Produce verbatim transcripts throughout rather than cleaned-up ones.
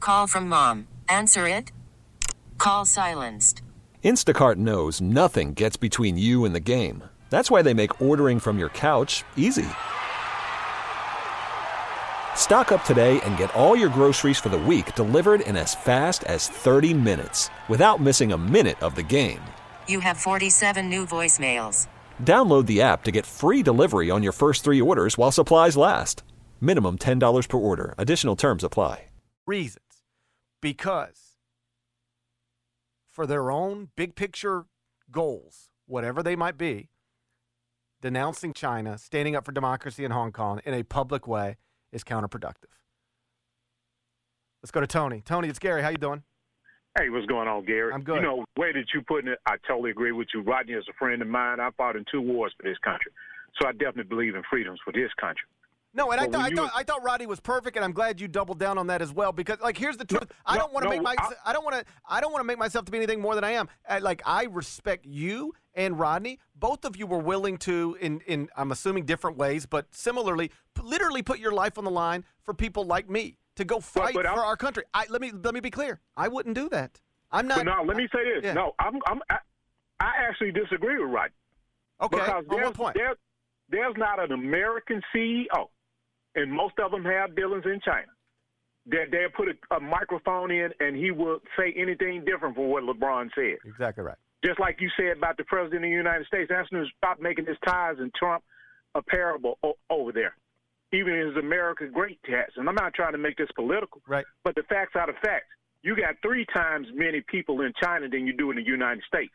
Call from mom. Answer it. Call silenced. Instacart knows nothing gets between you and the game. That's why they make ordering from your couch easy. Stock up today and get all your groceries for the week delivered in as fast as thirty minutes without missing a minute of the game. You have forty-seven new voicemails. Download the app to get free delivery on your first three orders while supplies last. Minimum ten dollars per order. Additional terms apply. Reasons. Because for their own big picture goals, whatever they might be, denouncing China, standing up for democracy in Hong Kong in a public way is counterproductive. Let's go to Tony. Tony, it's Gary. How you doing? Hey, what's going on, Gary? I'm good. You know, the way that you putting it, I totally agree with you. Rodney is a friend of mine. I fought in two wars for this country. So I definitely believe in freedoms for this country. No, and I But thought I when you- thought I thought Rodney was perfect, and I'm glad you doubled down on that as well. Because, like, here's the truth: I no, don't want to no, make my I- I don't want to I don't want to make myself to be anything more than I am. Uh, Like, I respect you and Rodney. Both of you were willing to, in in I'm assuming different ways, but similarly, p- literally put your life on the line for people like me to go fight but for I'm- our country. I let me let me be clear: I wouldn't do that. I'm not. But no, let me say this. Yeah. No, I'm, I'm, I, I actually disagree with Rodney. Okay, Because on there's, what point? There, there's not an American C E O, and most of them have dealings in China, that they'll put a, a microphone in and he will say anything different from what LeBron said. Exactly right. Just like you said about the president of the United States, asking him to stop making his ties and Trump a parable o- over there, even his America Great tats. And I'm not trying to make this political, Right. but the facts are the facts. You got three times many people in China than you do in the United States.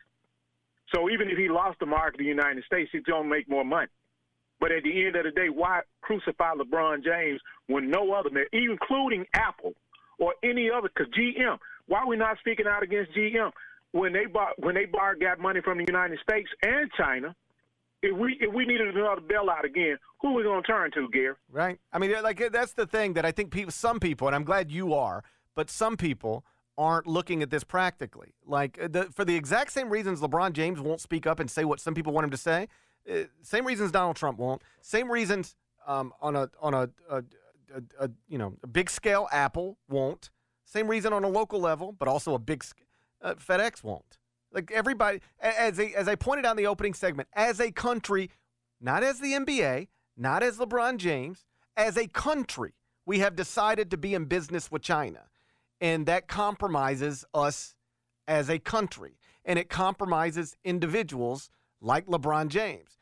So even if he lost the market in the United States, he's going to make more money. But at the end of the day, why crucify LeBron James when no other man, including Apple or any other, because G M, why are we not speaking out against G M? When they bought, when they borrowed, got money from the United States and China, if we if we needed another bailout again, who are we going to turn to, Gary? Right. I mean, like, that's the thing that I think people, some people, and I'm glad you are, but some people aren't looking at this practically. Like, the, for the exact same reasons LeBron James won't speak up and say what some people want him to say, uh, same reasons Donald Trump won't, same reasons um, on a on a, a, a, a you know a big scale Apple won't, same reason on a local level, but also a big uh, FedEx won't. Like, everybody, as a, as I pointed out in the opening segment, as a country, not as the N B A, not as LeBron James, as a country, we have decided to be in business with China. And that compromises us as a country. And it compromises individuals like LeBron James.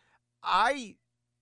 I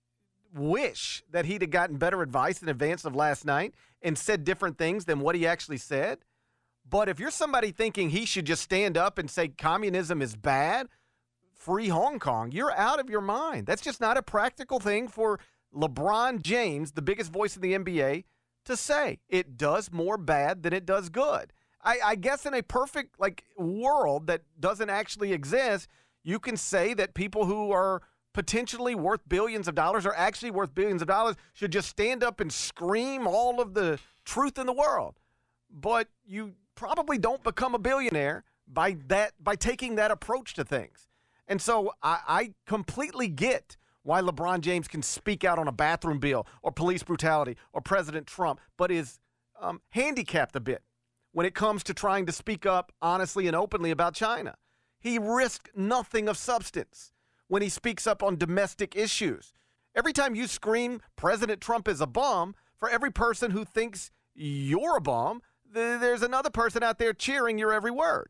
wish that he'd have gotten better advice in advance of last night and said different things than what he actually said. But if you're somebody thinking he should just stand up and say communism is bad, free Hong Kong, you're out of your mind. That's just not a practical thing for LeBron James, the biggest voice in the N B A, to say. It does more bad than it does good. I, I guess in a perfect like world that doesn't actually exist, you can say that people who are potentially worth billions of dollars or actually worth billions of dollars should just stand up and scream all of the truth in the world. But you probably don't become a billionaire by that by taking that approach to things. And so I, I completely get why LeBron James can speak out on a bathroom bill or police brutality or President Trump, but is um, handicapped a bit when it comes to trying to speak up honestly and openly about China. He risked nothing of substance when he speaks up on domestic issues. Every time you scream President Trump is a bum, for every person who thinks you're a bum, th- there's another person out there cheering your every word.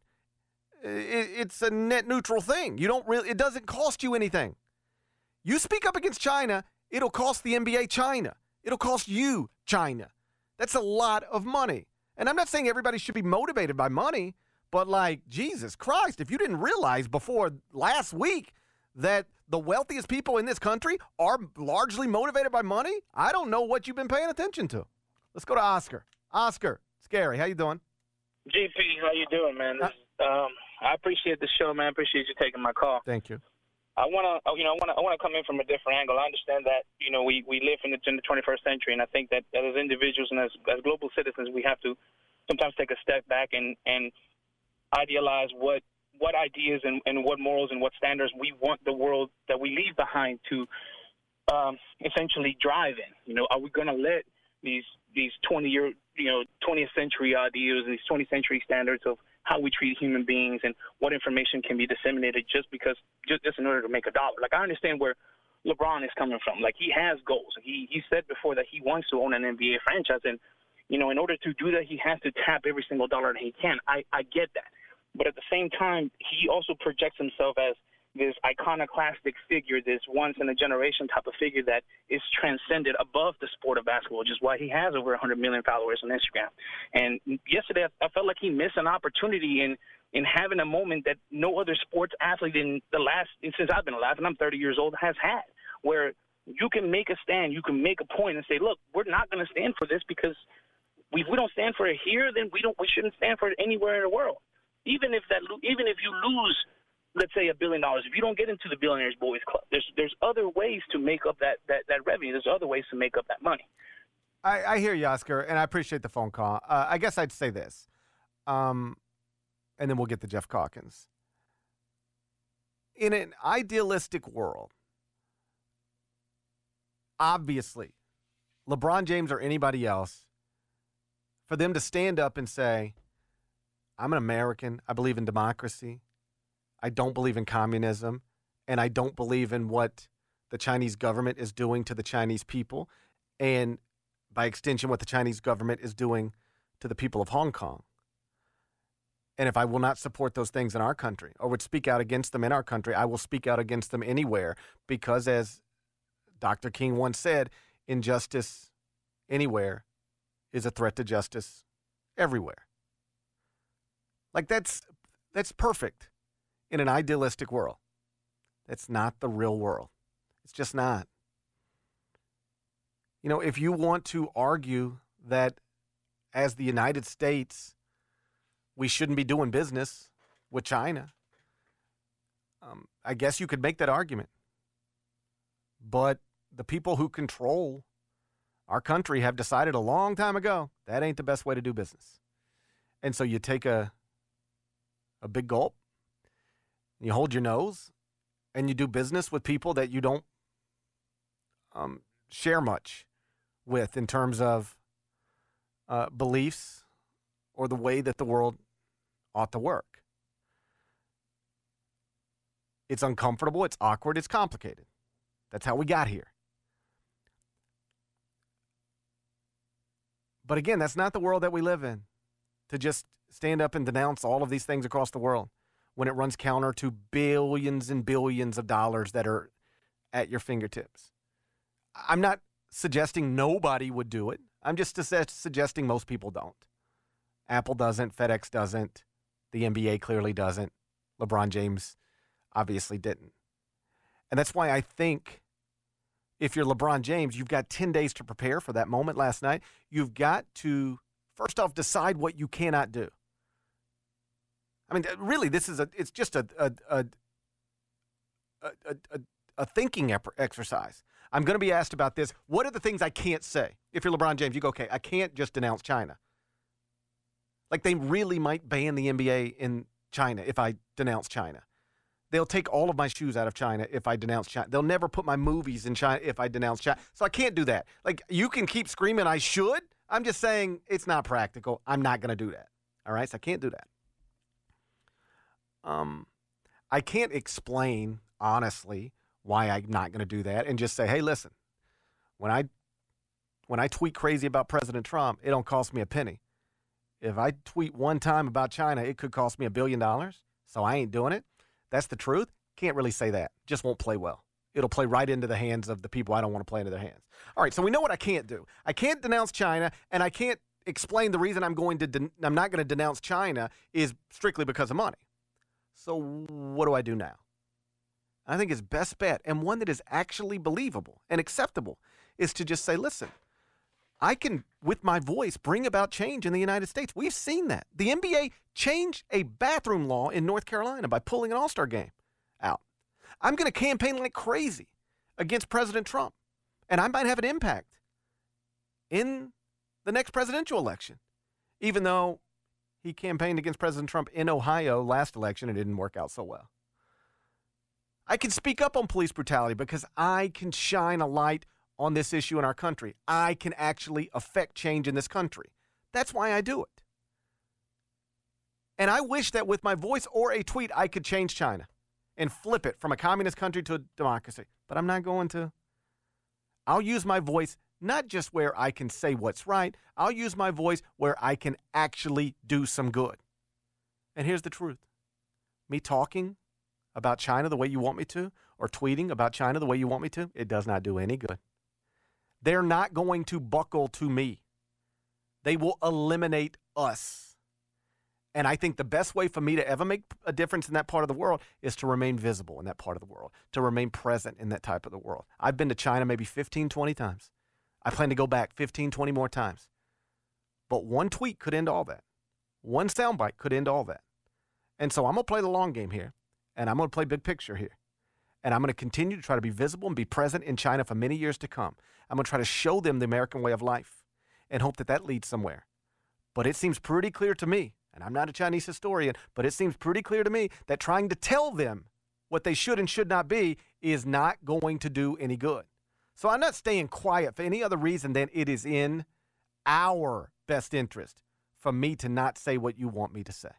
It, it's a net neutral thing. You don't really, it doesn't cost you anything. You speak up against China, it'll cost the N B A China. It'll cost you China. That's a lot of money. And I'm not saying everybody should be motivated by money, but like, Jesus Christ, if you didn't realize before last week that the wealthiest people in this country are largely motivated by money, I don't know what you've been paying attention to. Let's go to Oscar. Oscar, Scary, how you doing? G P, how you doing, man? This, um, I appreciate the show, man. I appreciate you taking my call. Thank you. I want to, you know, I want to, I want to come in from a different angle. I understand that, you know, we, we live in the, in the twenty-first century, and I think that as individuals and as, as global citizens, we have to sometimes take a step back and, and idealize what what ideas and, and what morals and what standards we want the world that we leave behind to um, essentially drive in. You know, are we going to let these these twenty year you know, twentieth century ideas, these twentieth century standards of how we treat human beings and what information can be disseminated just because, just, just in order to make a dollar. Like, I understand where LeBron is coming from. Like, he has goals. He he said before that he wants to own an N B A franchise, and, you know, in order to do that, he has to tap every single dollar that he can. I, I get that. But at the same time, he also projects himself as this iconoclastic figure, this once-in-a-generation type of figure that is transcended above the sport of basketball, which is why he has over one hundred million followers on Instagram. And yesterday, I felt like he missed an opportunity in, in having a moment that no other sports athlete in the last, since I've been alive, and I'm thirty years old, has had, where you can make a stand, you can make a point and say, look, we're not going to stand for this because if we don't stand for it here, then we don't, we shouldn't stand for it anywhere in the world. Even if that, even if you lose, let's say a billion dollars, if you don't get into the Billionaires Boys Club, there's there's other ways to make up that, that, that revenue. There's other ways to make up that money. I, I hear you, Oscar, and I appreciate the phone call. Uh, I guess I'd say this, um, and then we'll get to Jeff Calkins. In an idealistic world, obviously, LeBron James or anybody else, for them to stand up and say, I'm an American, I believe in democracy, I don't believe in communism, and I don't believe in what the Chinese government is doing to the Chinese people, and by extension, what the Chinese government is doing to the people of Hong Kong. And if I will not support those things in our country, or would speak out against them in our country, I will speak out against them anywhere, because as Doctor King once said, injustice anywhere is a threat to justice everywhere. Like, that's that's perfect in an idealistic world. That's not the real world. It's just not. You know, if you want to argue that as the United States, we shouldn't be doing business with China, um, I guess you could make that argument. But the people who control our country have decided a long time ago that ain't the best way to do business. And so you take a a big gulp, and you hold your nose, and you do business with people that you don't um, share much with in terms of uh, beliefs or the way that the world ought to work. It's uncomfortable, it's awkward, it's complicated. That's how we got here. But again, that's not the world that we live in, to just stand up and denounce all of these things across the world when it runs counter to billions and billions of dollars that are at your fingertips. I'm not suggesting nobody would do it. I'm just suggesting most people don't. Apple doesn't, FedEx doesn't, the N B A clearly doesn't, LeBron James obviously didn't. And that's why I think if you're LeBron James, you've got ten days to prepare for that moment last night. You've got to, first off, decide what you cannot do. I mean, really, this is a, it's just a, a, a, a, a, a thinking exercise. I'm going to be asked about this. What are the things I can't say? If you're LeBron James, you go, okay, I can't just denounce China. Like, they really might ban the N B A in China if I denounce China. They'll take all of my shoes out of China if I denounce China. They'll never put my movies in China if I denounce China. So I can't do that. Like, you can keep screaming I should. I'm just saying it's not practical. I'm not going to do that. All right? So I can't do that. Um, I can't explain, honestly, why I'm not going to do that and just say, hey, listen, when I when I tweet crazy about President Trump, it don't cost me a penny. If I tweet one time about China, it could cost me a billion dollars, so I ain't doing it. That's the truth. Can't really say that. Just won't play well. It'll play right into the hands of the people I don't want to play into their hands. All right, so we know what I can't do. I can't denounce China, and I can't explain the reason I'm going to de- I'm not going to denounce China is strictly because of money. So what do I do now? I think his best bet, and one that is actually believable and acceptable, is to just say, listen, I can, with my voice, bring about change in the United States. We've seen that. The N B A changed a bathroom law in North Carolina by pulling an All-Star game out. I'm going to campaign like crazy against President Trump, and I might have an impact in the next presidential election, even though he campaigned against President Trump in Ohio last election and it didn't work out so well. I can speak up on police brutality because I can shine a light on this issue in our country. I can actually affect change in this country That's why I do it. And I wish that with my voice or a tweet, I could change China and flip it from a communist country to a democracy. But I'm not going to. I'll use my voice not just where I can say what's right. I'll use my voice where I can actually do some good. And here's the truth. Me talking about China the way you want me to, or tweeting about China the way you want me to, it does not do any good. They're not going to buckle to me. They will eliminate us. And I think the best way for me to ever make a difference in that part of the world is to remain visible in that part of the world, to remain present in that type of the world. I've been to China maybe fifteen, twenty times. I plan to go back fifteen, twenty more times. But one tweet could end all that. One soundbite could end all that. And so I'm going to play the long game here, and I'm going to play big picture here. And I'm going to continue to try to be visible and be present in China for many years to come. I'm going to try to show them the American way of life and hope that that leads somewhere. But it seems pretty clear to me, and I'm not a Chinese historian, but it seems pretty clear to me that trying to tell them what they should and should not be is not going to do any good. So I'm not staying quiet for any other reason than it is in our best interest for me to not say what you want me to say.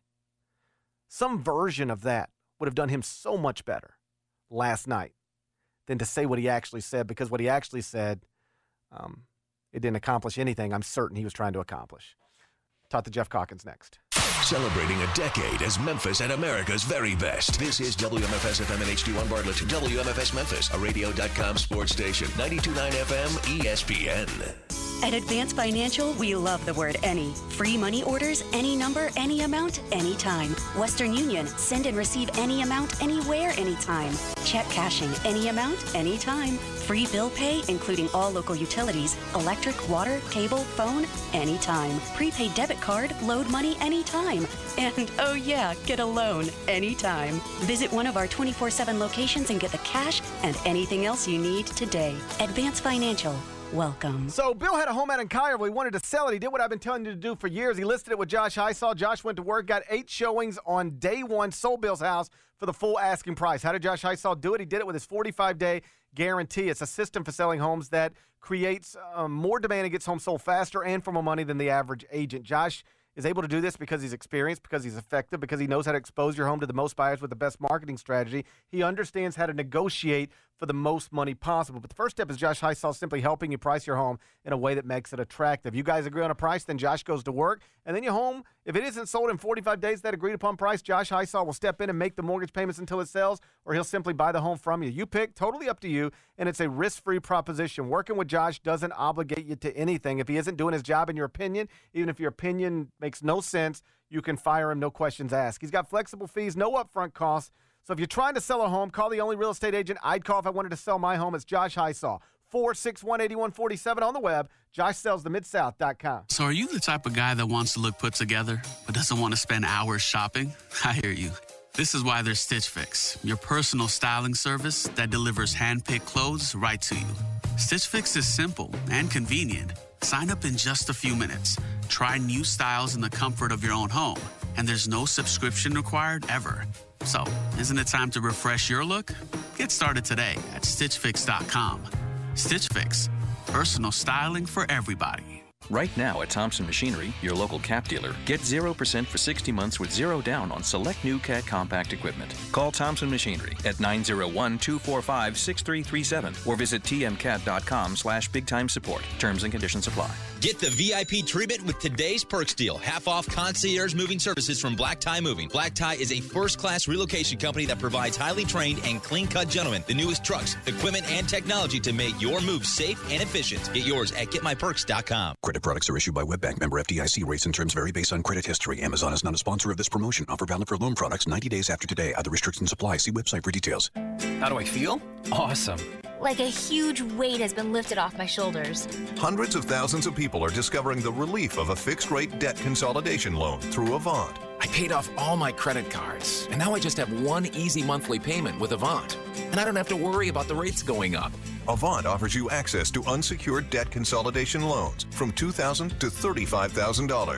Some version of that would have done him so much better last night than to say what he actually said, because what he actually said, um, it didn't accomplish anything I'm certain he was trying to accomplish. Talk to Jeff Calkins next. Celebrating a decade as Memphis and America's very best. This is W M F S F M and H D one Bartlett. W M F S Memphis, a radio dot com sports station. ninety-two point nine F M E S P N. At Advance Financial, we love the word any. Free money orders, any number, any amount, anytime. Western Union, send and receive any amount, anywhere, anytime. Check cashing, any amount, anytime. Free bill pay, including all local utilities, electric, water, cable, phone, anytime. Prepaid debit card, load money anytime. And, oh yeah, get a loan anytime. Visit one of our twenty-four seven locations and get the cash and anything else you need today. Advance Financial. Welcome. So Bill had a home out in Collierville. He wanted to sell it. He did what I've been telling you to do for years. He listed it with Josh Highsaw. Josh went to work, got eight showings on day one, sold Bill's house for the full asking price. How did Josh Highsaw do it? He did it with his forty-five day guarantee. It's a system for selling homes that creates um, more demand and gets homes sold faster and for more money than the average agent. Josh is able to do this because he's experienced, because he's effective, because he knows how to expose your home to the most buyers with the best marketing strategy. He understands how to negotiate for the most money possible. But the first step is Josh Highsaw simply helping you price your home in a way that makes it attractive. You guys agree on a price, then Josh goes to work, and then your home, if it isn't sold in forty-five days, that agreed upon price, Josh Highsaw will step in and make the mortgage payments until it sells, or he'll simply buy the home from you. You pick, totally up to you, and it's a risk-free proposition. Working with Josh doesn't obligate you to anything. If he isn't doing his job in your opinion, even if your opinion makes no sense, you can fire him, no questions asked. He's got flexible fees, no upfront costs. So if you're trying to sell a home, call the only real estate agent I'd call if I wanted to sell my home. It's Josh Highsaw. four six one, eight one four seven on the web, josh sells the mid south dot com. So are you the type of guy that wants to look put together but doesn't want to spend hours shopping? I hear you. This is why there's Stitch Fix, your personal styling service that delivers hand-picked clothes right to you. Stitch Fix is simple and convenient. Sign up in just a few minutes. Try new styles in the comfort of your own home. And there's no subscription required ever. So, isn't it time to refresh your look? Get started today at stitch fix dot com. Stitch Fix, personal styling for everybody. Right now at Thompson Machinery, your local Cap dealer, get zero percent for sixty months with zero down on select new Cat compact equipment. Call Thompson Machinery at nine zero one, two four five, six three three seven or visit t m cat dot com slash big time support. Terms and conditions apply. Get the V I P treatment with today's Perks deal. Half off concierge moving services from Black Tie Moving. Black Tie is a first-class relocation company that provides highly trained and clean-cut gentlemen the newest trucks, equipment, and technology to make your move safe and efficient. Get yours at get my perks dot com. Credit products are issued by WebBank, member F D I C. Rates and terms vary based on credit history. Amazon is not a sponsor of this promotion. Offer valid for loan products ninety days after today. Other restrictions apply. See website for details. How do I feel? Awesome. Like a huge weight has been lifted off my shoulders. Hundreds of thousands of people are discovering the relief of a fixed-rate debt consolidation loan through Avant. I paid off all my credit cards, and now I just have one easy monthly payment with Avant. And I don't have to worry about the rates going up. Avant offers you access to unsecured debt consolidation loans from two thousand dollars to thirty-five thousand dollars.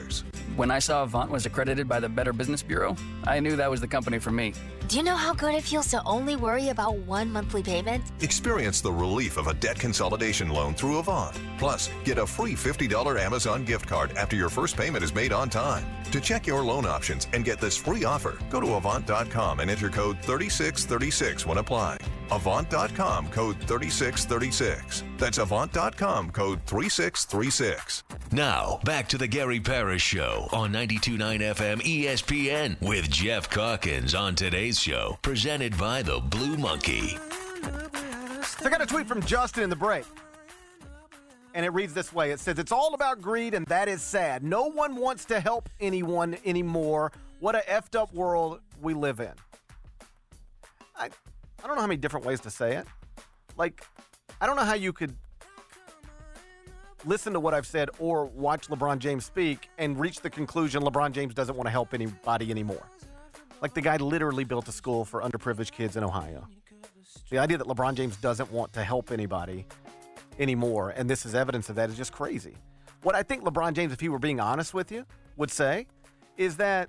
When I saw Avant was accredited by the Better Business Bureau, I knew that was the company for me. Do you know how good it feels to only worry about one monthly payment? Experience the relief of a debt consolidation loan through Avant. Plus, get a free fifty dollars Amazon gift card after your first payment is made on time. To check your loan options and get this free offer, go to Avant dot com and enter code thirty-six thirty-six when applying. Avant dot com, code thirty-six thirty-six. That's Avant dot com, code thirty-six thirty-six. Now, back to the Gary Parrish Show on ninety-two point nine F M E S P N with Jeff Calkins on today's show, presented by the Blue Monkey. So I got a tweet from Justin in the break, and it reads this way. It says, it's all about greed, and that is sad. No one wants to help anyone anymore. What a effed up world we live in. I, I don't know how many different ways to say it. Like, I don't know how you could listen to what I've said or watch LeBron James speak and reach the conclusion LeBron James doesn't want to help anybody anymore. Like, the guy literally built a school for underprivileged kids in Ohio. The idea that LeBron James doesn't want to help anybody anymore, and this is evidence of that, is just crazy. What I think LeBron James, if he were being honest with you, would say is that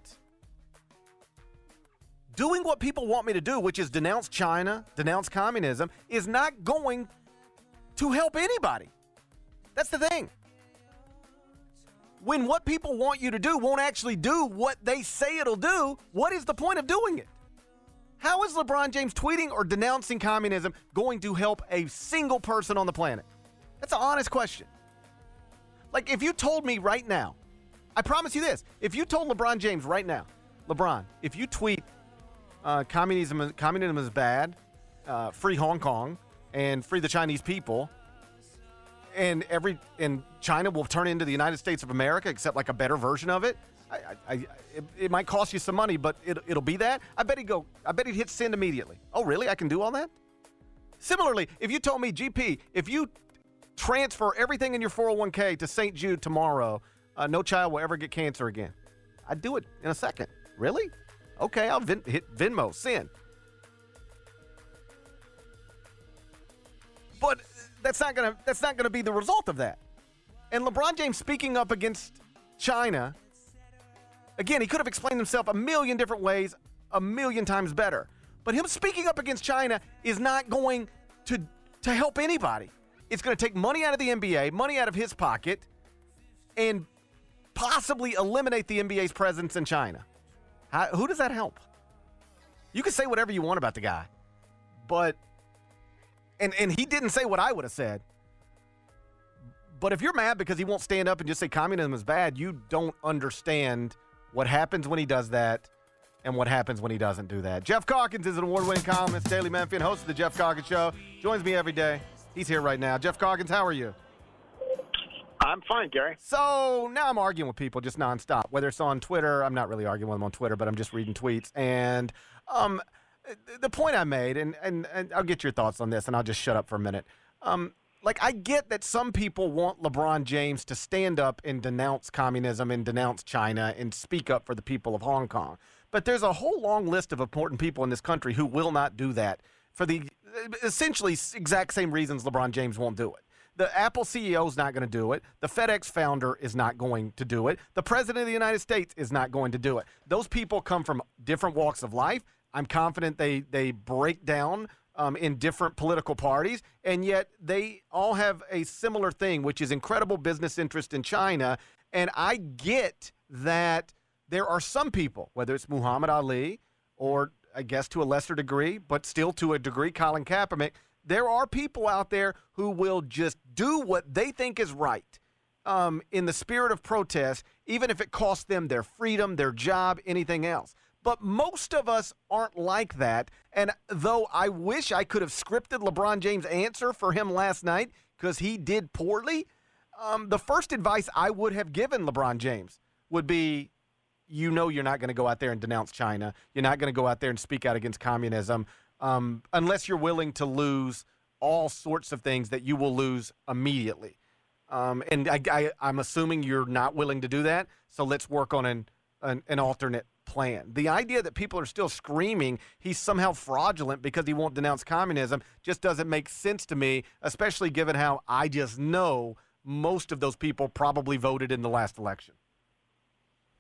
doing what people want me to do, which is denounce China, denounce communism, is not going to help anybody. That's the thing. When what people want you to do won't actually do what they say it'll do, what is the point of doing it? How is LeBron James tweeting or denouncing communism going to help a single person on the planet? That's an honest question. Like, if you told me right now, I promise you this, if you told LeBron James right now, LeBron, if you tweet uh, communism, communism is bad, uh, free Hong Kong, and free the Chinese people, and every and China will turn into the United States of America, except like a better version of it. I, I, I, it, it might cost you some money, but it, it'll be that. I bet he'd go. I bet he'd hit send immediately. Oh, really? I can do all that? Similarly, if you told me, G P, if you transfer everything in your four oh one k to Saint Jude tomorrow, uh, no child will ever get cancer again. I'd do it in a second. Really? Okay, I'll vin- hit Venmo, send. But that's not gonna that's not gonna be the result of that. And LeBron James speaking up against China, again, he could have explained himself a million different ways, a million times better. But him speaking up against China is not going to to help anybody. It's going to take money out of the N B A, money out of his pocket, and possibly eliminate the N B A's presence in China. How, who does that help? You can say whatever you want about the guy, but And and he didn't say what I would have said. But if you're mad because he won't stand up and just say communism is bad, you don't understand what happens when he does that and what happens when he doesn't do that. Jeff Calkins is an award-winning columnist, Daily Memphian, host of the Jeff Calkins Show. Joins me every day. He's here right now. Jeff Calkins, how are you? I'm fine, Gary. So now I'm arguing with people just nonstop, whether it's on Twitter. I'm not really arguing with them on Twitter, but I'm just reading tweets. And um, the point I made, and, and, and I'll get your thoughts on this, and I'll just shut up for a minute. Um, like, I get that some people want LeBron James to stand up and denounce communism and denounce China and speak up for the people of Hong Kong. But there's a whole long list of important people in this country who will not do that for the essentially exact same reasons LeBron James won't do it. The Apple C E O is not going to do it. The FedEx founder is not going to do it. The President of the United States is not going to do it. Those people come from different walks of life. I'm confident they, they break down um, in different political parties, and yet they all have a similar thing, which is incredible business interest in China. And I get that there are some people, whether it's Muhammad Ali or I guess to a lesser degree, but still to a degree, Colin Kaepernick, there are people out there who will just do what they think is right um, in the spirit of protest, even if it costs them their freedom, their job, anything else. But most of us aren't like that. And though I wish I could have scripted LeBron James' answer for him last night because he did poorly, um, the first advice I would have given LeBron James would be, you know you're not going to go out there and denounce China. You're not going to go out there and speak out against communism um, unless you're willing to lose all sorts of things that you will lose immediately. Um, and I, I, I'm assuming you're not willing to do that, so let's work on an, an, an alternate plan. The idea that people are still screaming he's somehow fraudulent because he won't denounce communism just doesn't make sense to me, especially given how I just know most of those people probably voted in the last election.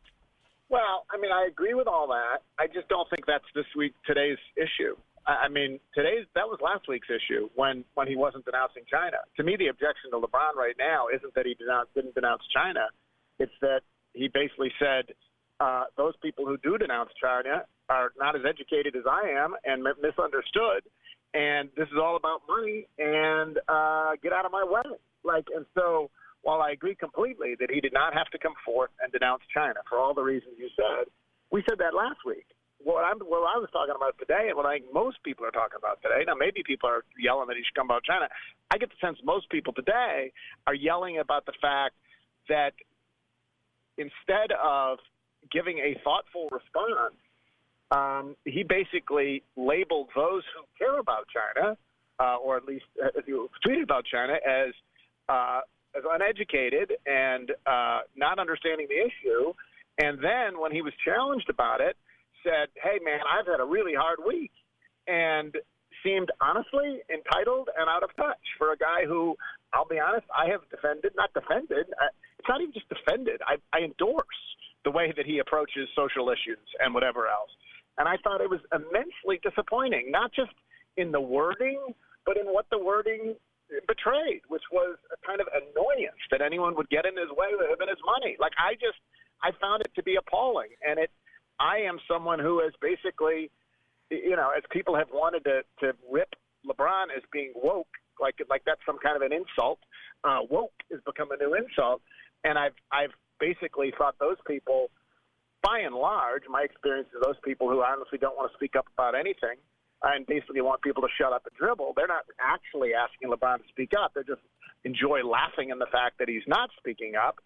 Well, I mean, I agree with all that. I just don't think that's this week, today's issue. I mean, today's that was last week's issue when, when he wasn't denouncing China. To me, the objection to LeBron right now isn't that he denounce, didn't denounce China. It's that he basically said uh, those people who do denounce China are not as educated as I am and m- misunderstood. And this is all about money and uh, get out of my way. Like, and so while I agree completely that he did not have to come forth and denounce China for all the reasons you said, we said that last week. What, I'm, what I was talking about today and what I think most people are talking about today, now maybe people are yelling that he should come about China. I get the sense most people today are yelling about the fact that instead of giving a thoughtful response, um, he basically labeled those who care about China, uh, or at least uh, if you tweeted about China, as uh, as uneducated and uh, not understanding the issue. And then when he was challenged about it, said, hey, man, I've had a really hard week, and seemed honestly entitled and out of touch for a guy who, I'll be honest, I have defended, not defended, I, it's not even just defended, I, I endorse the way that he approaches social issues and whatever else. And I thought it was immensely disappointing, not just in the wording, but in what the wording betrayed, which was a kind of annoyance that anyone would get in his way with him and his money. Like, I just, I found it to be appalling. And it, I am someone who has basically, you know, as people have wanted to, to rip LeBron as being woke, like like that's some kind of an insult. Uh, woke has become a new insult. And I've, I've basically thought those people, by and large, my experience is those people who honestly don't want to speak up about anything and basically want people to shut up and dribble, they're not actually asking LeBron to speak up. They just enjoy laughing in the fact that he's not speaking up.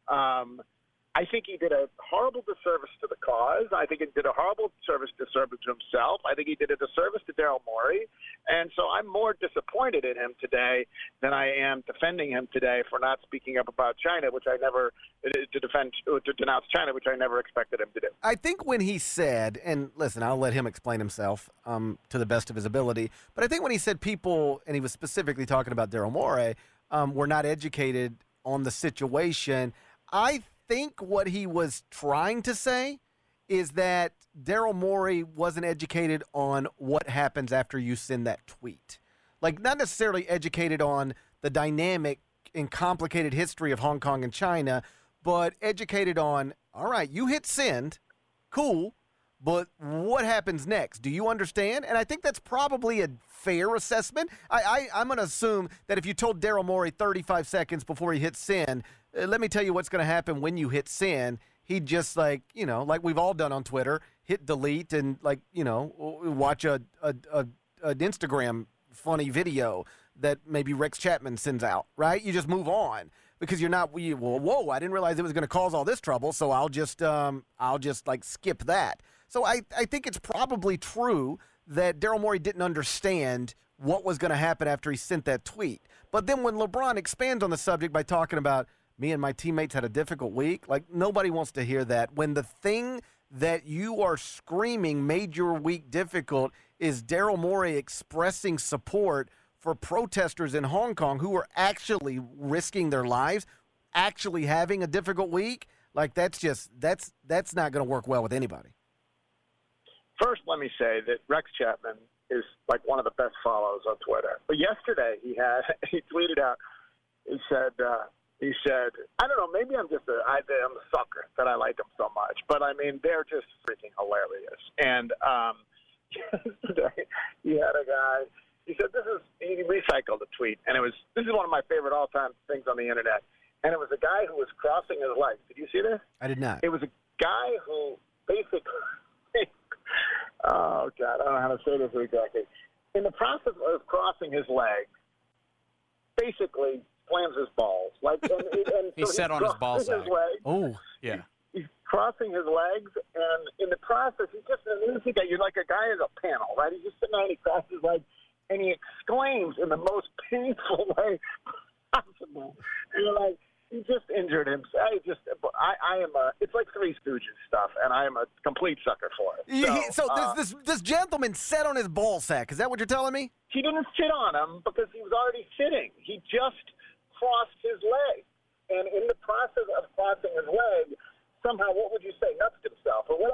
Um, I think he did a horrible disservice to the cause. I think he did a horrible service disservice to himself. I think he did a disservice to Daryl Morey. And so I'm more disappointed in him today than I am defending him today for not speaking up about China, which I never, to defend, to denounce China, which I never expected him to do. I think when he said, and listen, I'll let him explain himself um, to the best of his ability, but I think when he said people, and he was specifically talking about Daryl Morey, um, were not educated on the situation, I think what he was trying to say is that Daryl Morey wasn't educated on what happens after you send that tweet. Like, not necessarily educated on the dynamic and complicated history of Hong Kong and China, but educated on, all right, you hit send, cool, but what happens next? Do you understand? And I think that's probably a fair assessment. I, I, I'm going to assume that if you told Daryl Morey thirty-five seconds before he hit send, uh, let me tell you what's going to happen when you hit send, he'd just, like, you know, like we've all done on Twitter, hit delete and, like, you know, watch a, a, a an Instagram funny video that maybe Rex Chapman sends out, right? You just move on because you're not, you, well, whoa, I didn't realize it was going to cause all this trouble, so I'll just, um, I'll just, like, skip that. So I, I think it's probably true that Daryl Morey didn't understand what was going to happen after he sent that tweet. But then when LeBron expands on the subject by talking about me and my teammates had a difficult week, like, nobody wants to hear that. When the thing that you are screaming made your week difficult is Daryl Morey expressing support for protesters in Hong Kong who are actually risking their lives, actually having a difficult week, like, that's just, that's, that's not going to work well with anybody. First, let me say that Rex Chapman is like one of the best follows on Twitter. But yesterday he had he tweeted out, he said, uh, he said, I don't know, maybe I'm just a, I, I'm a sucker that I like them so much. But, I mean, they're just freaking hilarious. And um, yesterday he had a guy, he said, this is, he recycled a tweet. And it was, this is one of my favorite all-time things on the Internet. And it was a guy who was crossing his legs. Did you see this? I did not. It was a guy who basically... Oh, God, I don't know how to say this exactly. In the process of crossing his leg, basically slams his balls. Like, and, and he so sat on his ball sack. His leg, oh, yeah. He's crossing his legs, and in the process, he's just an easy guy. You're like a guy in a panel, right? He's just sitting there, and he crosses his leg, and he exclaims in the most painful way possible. And you're like, he just injured himself. I just, I, I am a. It's like Three Stooges stuff, and I am a complete sucker for it. So, he, so uh, this, this this gentleman sat on his ball sack. Is that what you're telling me? He didn't sit on him because he was already sitting. He just crossed his leg, and in the process of crossing his leg, somehow, what would you say, nutsed himself.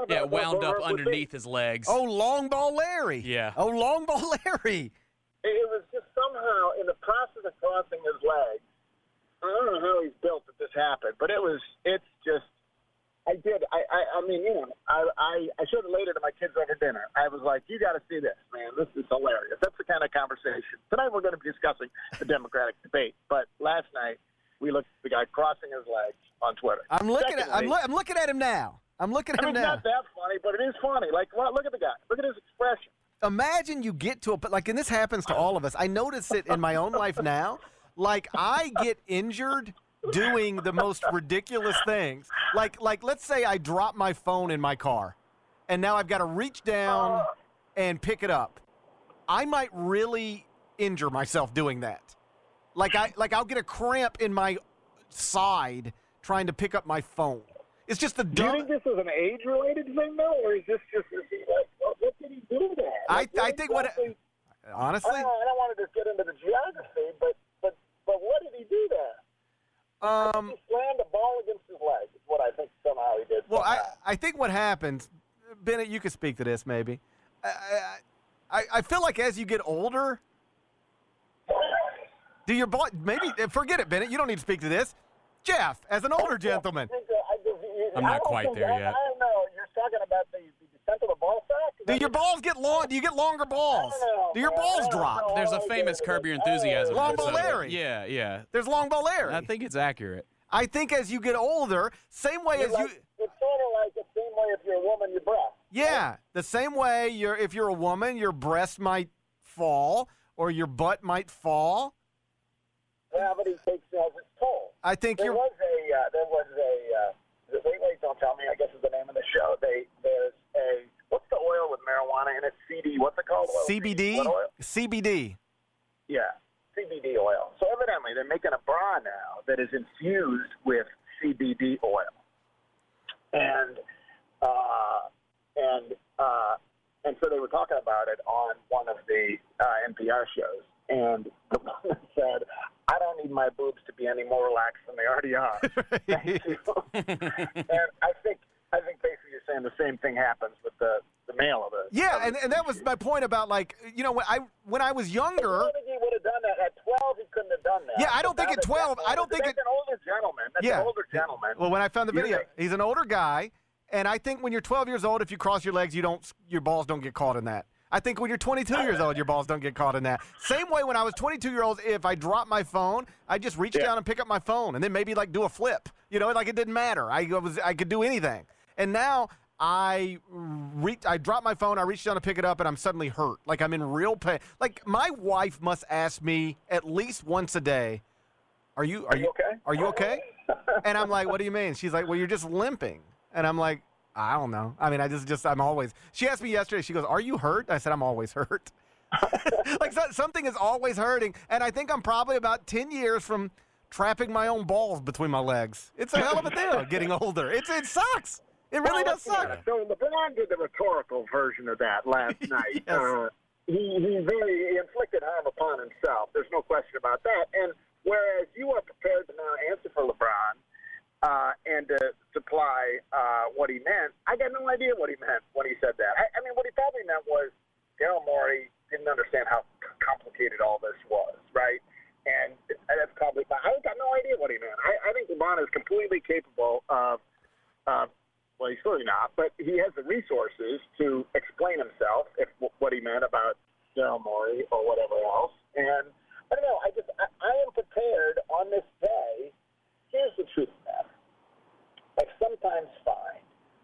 Yeah, wound up underneath his legs. Oh, long ball Larry. Yeah. Oh, long ball Larry. It was just somehow in the process of crossing his legs. I don't know how he's built that this happened, but it was. It's just. I did. I. I, I mean, you know, I. I, I showed it later to my kids over dinner. I was like, "You got to see this, man. This is hilarious." That's the kind of conversation. Tonight we're going to be discussing the Democratic debate, but last night we looked at the guy crossing his legs on Twitter. I'm looking Secondly, at. I'm, lo- I'm looking at him now. I'm looking at I him mean, now. it's not that funny, but it is funny. Like, well, look at the guy. Look at his expression. Imagine you get to a but like, and this happens to all of us. I notice it in my own life now. Like, I get injured doing the most ridiculous things. Like, like let's say I drop my phone in my car, and now I've got to reach down and pick it up. I might really injure myself doing that. Like I like I'll get a cramp in my side trying to pick up my phone. It's just the Do you dumb. think this is an age-related thing, though, or is this just is he like, well, what did he do there? I Like, I think what exactly- honestly. I don't, I don't want to just get into the geography, but but but what did he do there? Um, he slammed a ball against his leg. Is what I think somehow he did. Well, I, somehow. I think what happens, Bennett, you could speak to this maybe. I, I, I feel like as you get older, do your ball, maybe, forget it, Bennett, you don't need to speak to this. Jeff, as an older gentleman. I think, uh, I just- I'm I not don't quite think there that- yet. I don't know. You're talking about the, the descent of the ball sack? Is Do that your what- balls get long? Do you get longer balls? I don't know, Do your man. balls I don't drop? know. There's a I famous get it. Curb Your Enthusiasm. Long ball episode. Larry. Yeah, yeah. There's long ball Larry. I think it's accurate. I think as you get older, same way You're as you. like- It's sort of like the same way if you're a woman, your breast. Yeah, the same way you're if you're a woman, your breast might fall or your butt might fall. Gravity takes has its toll. I think there you're was a uh, there was a uh, wait wait don't tell me I guess is the name of the show. They there's a what's the oil with marijuana in it? C D what's it called? Oil? C B D. What oil? C B D. Yeah, C B D oil. So evidently they're making a bra now that is infused with C B D oil, and uh, and uh, and so they were talking about it on one of the uh, N P R shows, and the woman said, "I don't need my boobs to be any more relaxed than they already are." Thank you. And I think I think basically you're saying the same thing happens with the, the male of it. Yeah, and, and that was my point about like you know when I when I was younger. I don't think he would have done that at twelve. He couldn't have done that. Yeah, I don't But think now at that twelve. that's I don't older- think that's it. an older gentleman. That's Yeah. an older gentleman. Well, when I found the You video, think- he's an older guy, and I think when you're twelve years old, if you cross your legs, you don't your balls don't get caught in that. I think when you're twenty-two years old, your balls don't get caught in that. Same way when I was twenty-two years old, if I dropped my phone, I just reach Yeah. down and pick up my phone, and then maybe like do a flip. You know, like it didn't matter. I was I could do anything. And now I reach, I drop my phone, I reach down to pick it up, and I'm suddenly hurt. Like I'm in real pain. Like my wife must ask me at least once a day, "Are you are, Are you okay? Are you okay?" And I'm like, "What do you mean?" She's like, "Well, you're just limping." And I'm like, I don't know. I mean, I just, just, I'm always. She asked me yesterday. She goes, "Are you hurt?" I said, "I'm always hurt." Like so, something is always hurting, and I think I'm probably about ten years from trapping my own balls between my legs. It's a hell of a deal getting older. It's it sucks. It really Well, does suck. yeah. So LeBron did the rhetorical version of that last night. Yes. Uh, he, he very he inflicted harm upon himself. There's no question about that. And whereas you are prepared to now answer for LeBron uh, and to supply uh, what he meant, I got no idea what he meant when he said that. I, I mean, what he probably meant was Daryl Morey didn't understand how complicated all this was, right? And it, that's probably – I got no idea what he meant. I, I think LeBron is completely capable of uh, – well, he's clearly not, but he has the resources to explain himself if what he meant about Daryl Morey or whatever else. And I don't know. I just I, I am prepared on this day. Here's the truth, man. I sometimes find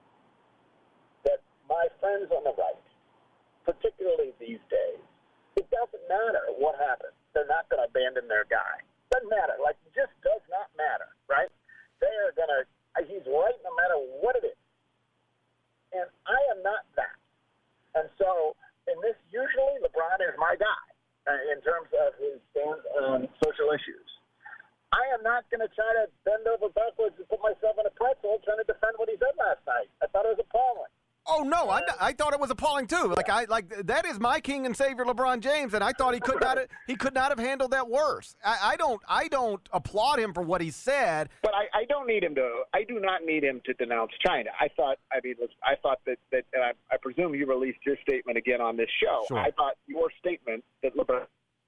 that my friends on the right, particularly these days, it doesn't matter what happens. They're not going to abandon their guy. Doesn't matter. Like, it just does not matter, right? They are going to. He's right no matter what it is. And I am not that. And so, in this, usually LeBron is my guy uh, in terms of his stance on social issues. I am not going to try to bend over backwards and put myself in a pretzel trying to defend what he said last night. I thought it was appalling. Oh no, I, I thought it was appalling too. Like I like that is my king and savior, LeBron James, and I thought he could not have, he could not have handled that worse. I, I don't I don't applaud him for what he said. But I, I don't need him to. I do not need him to denounce China. I thought. I mean, I thought that that and I, I presume you released your statement again on this show. Sure. I thought your statement that LeBron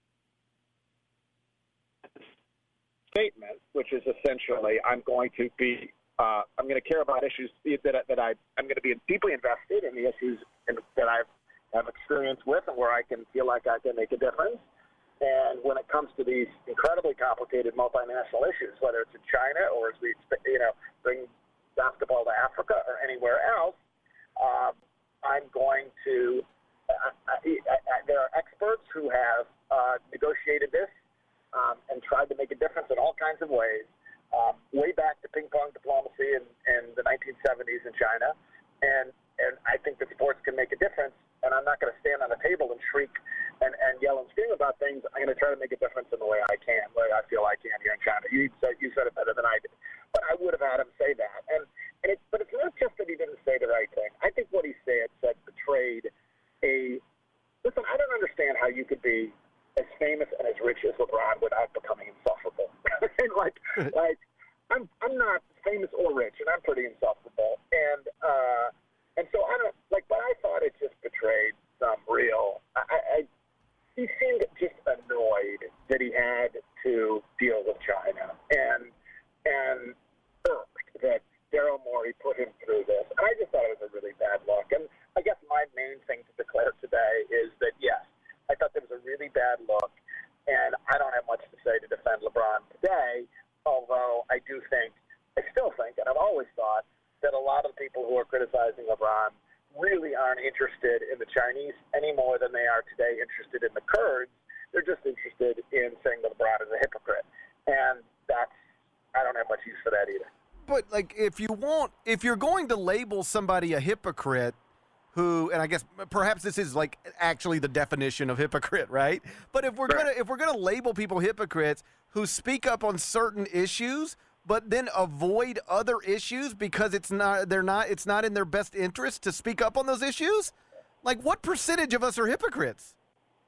statement, which is essentially, I'm going to be. Uh, I'm going to care about issues that, that I, I'm going to be deeply invested in the issues in, that I've have experience with and where I can feel like I can make a difference. And when it comes to these incredibly complicated multinational issues, whether it's in China or as we you know bring basketball to Africa or anywhere else, um, I'm going to. Uh, I, I, I, there are experts who have uh, negotiated this um, and tried to make a difference in all kinds of ways. Um, way back to ping pong diplomacy in, in the nineteen seventies in China, and and I think that sports can make a difference. And I'm not going to stand on a table and shriek and, and yell and scream about things. I'm going to try to make a difference in the way I can, the way I feel I can here in China. You said you said it better than I did, but I would have had him say that. And and it's but it's not just that he didn't say the right thing. I think what he said said betrayed a. Listen, I don't understand how you could be as famous and as rich as LeBron without becoming insufferable. like, like I'm, I'm not famous or rich, and I'm pretty insufferable. And, uh, and so I don't like, but I thought it just betrayed some real. I, I, he seemed just annoyed that he had to deal with China, and and irked that Daryl Morey put him through this. And I just thought it was a really bad look. And I guess my main thing to declare today is that yes. I thought that was a really bad look, and I don't have much to say to defend LeBron today, although I do think, I still think, and I've always thought, that a lot of the people who are criticizing LeBron really aren't interested in the Chinese any more than they are today interested in the Kurds. They're just interested in saying that LeBron is a hypocrite, and that's, I don't have much use for that either. But, like, if you want, if you're going to label somebody a hypocrite, who, and I guess perhaps this is like actually the definition of hypocrite, right? But if we're gonna if we're gonna label people hypocrites who speak up on certain issues, but then avoid other issues because it's not they're not it's not in their best interest to speak up on those issues, like what percentage of us are hypocrites?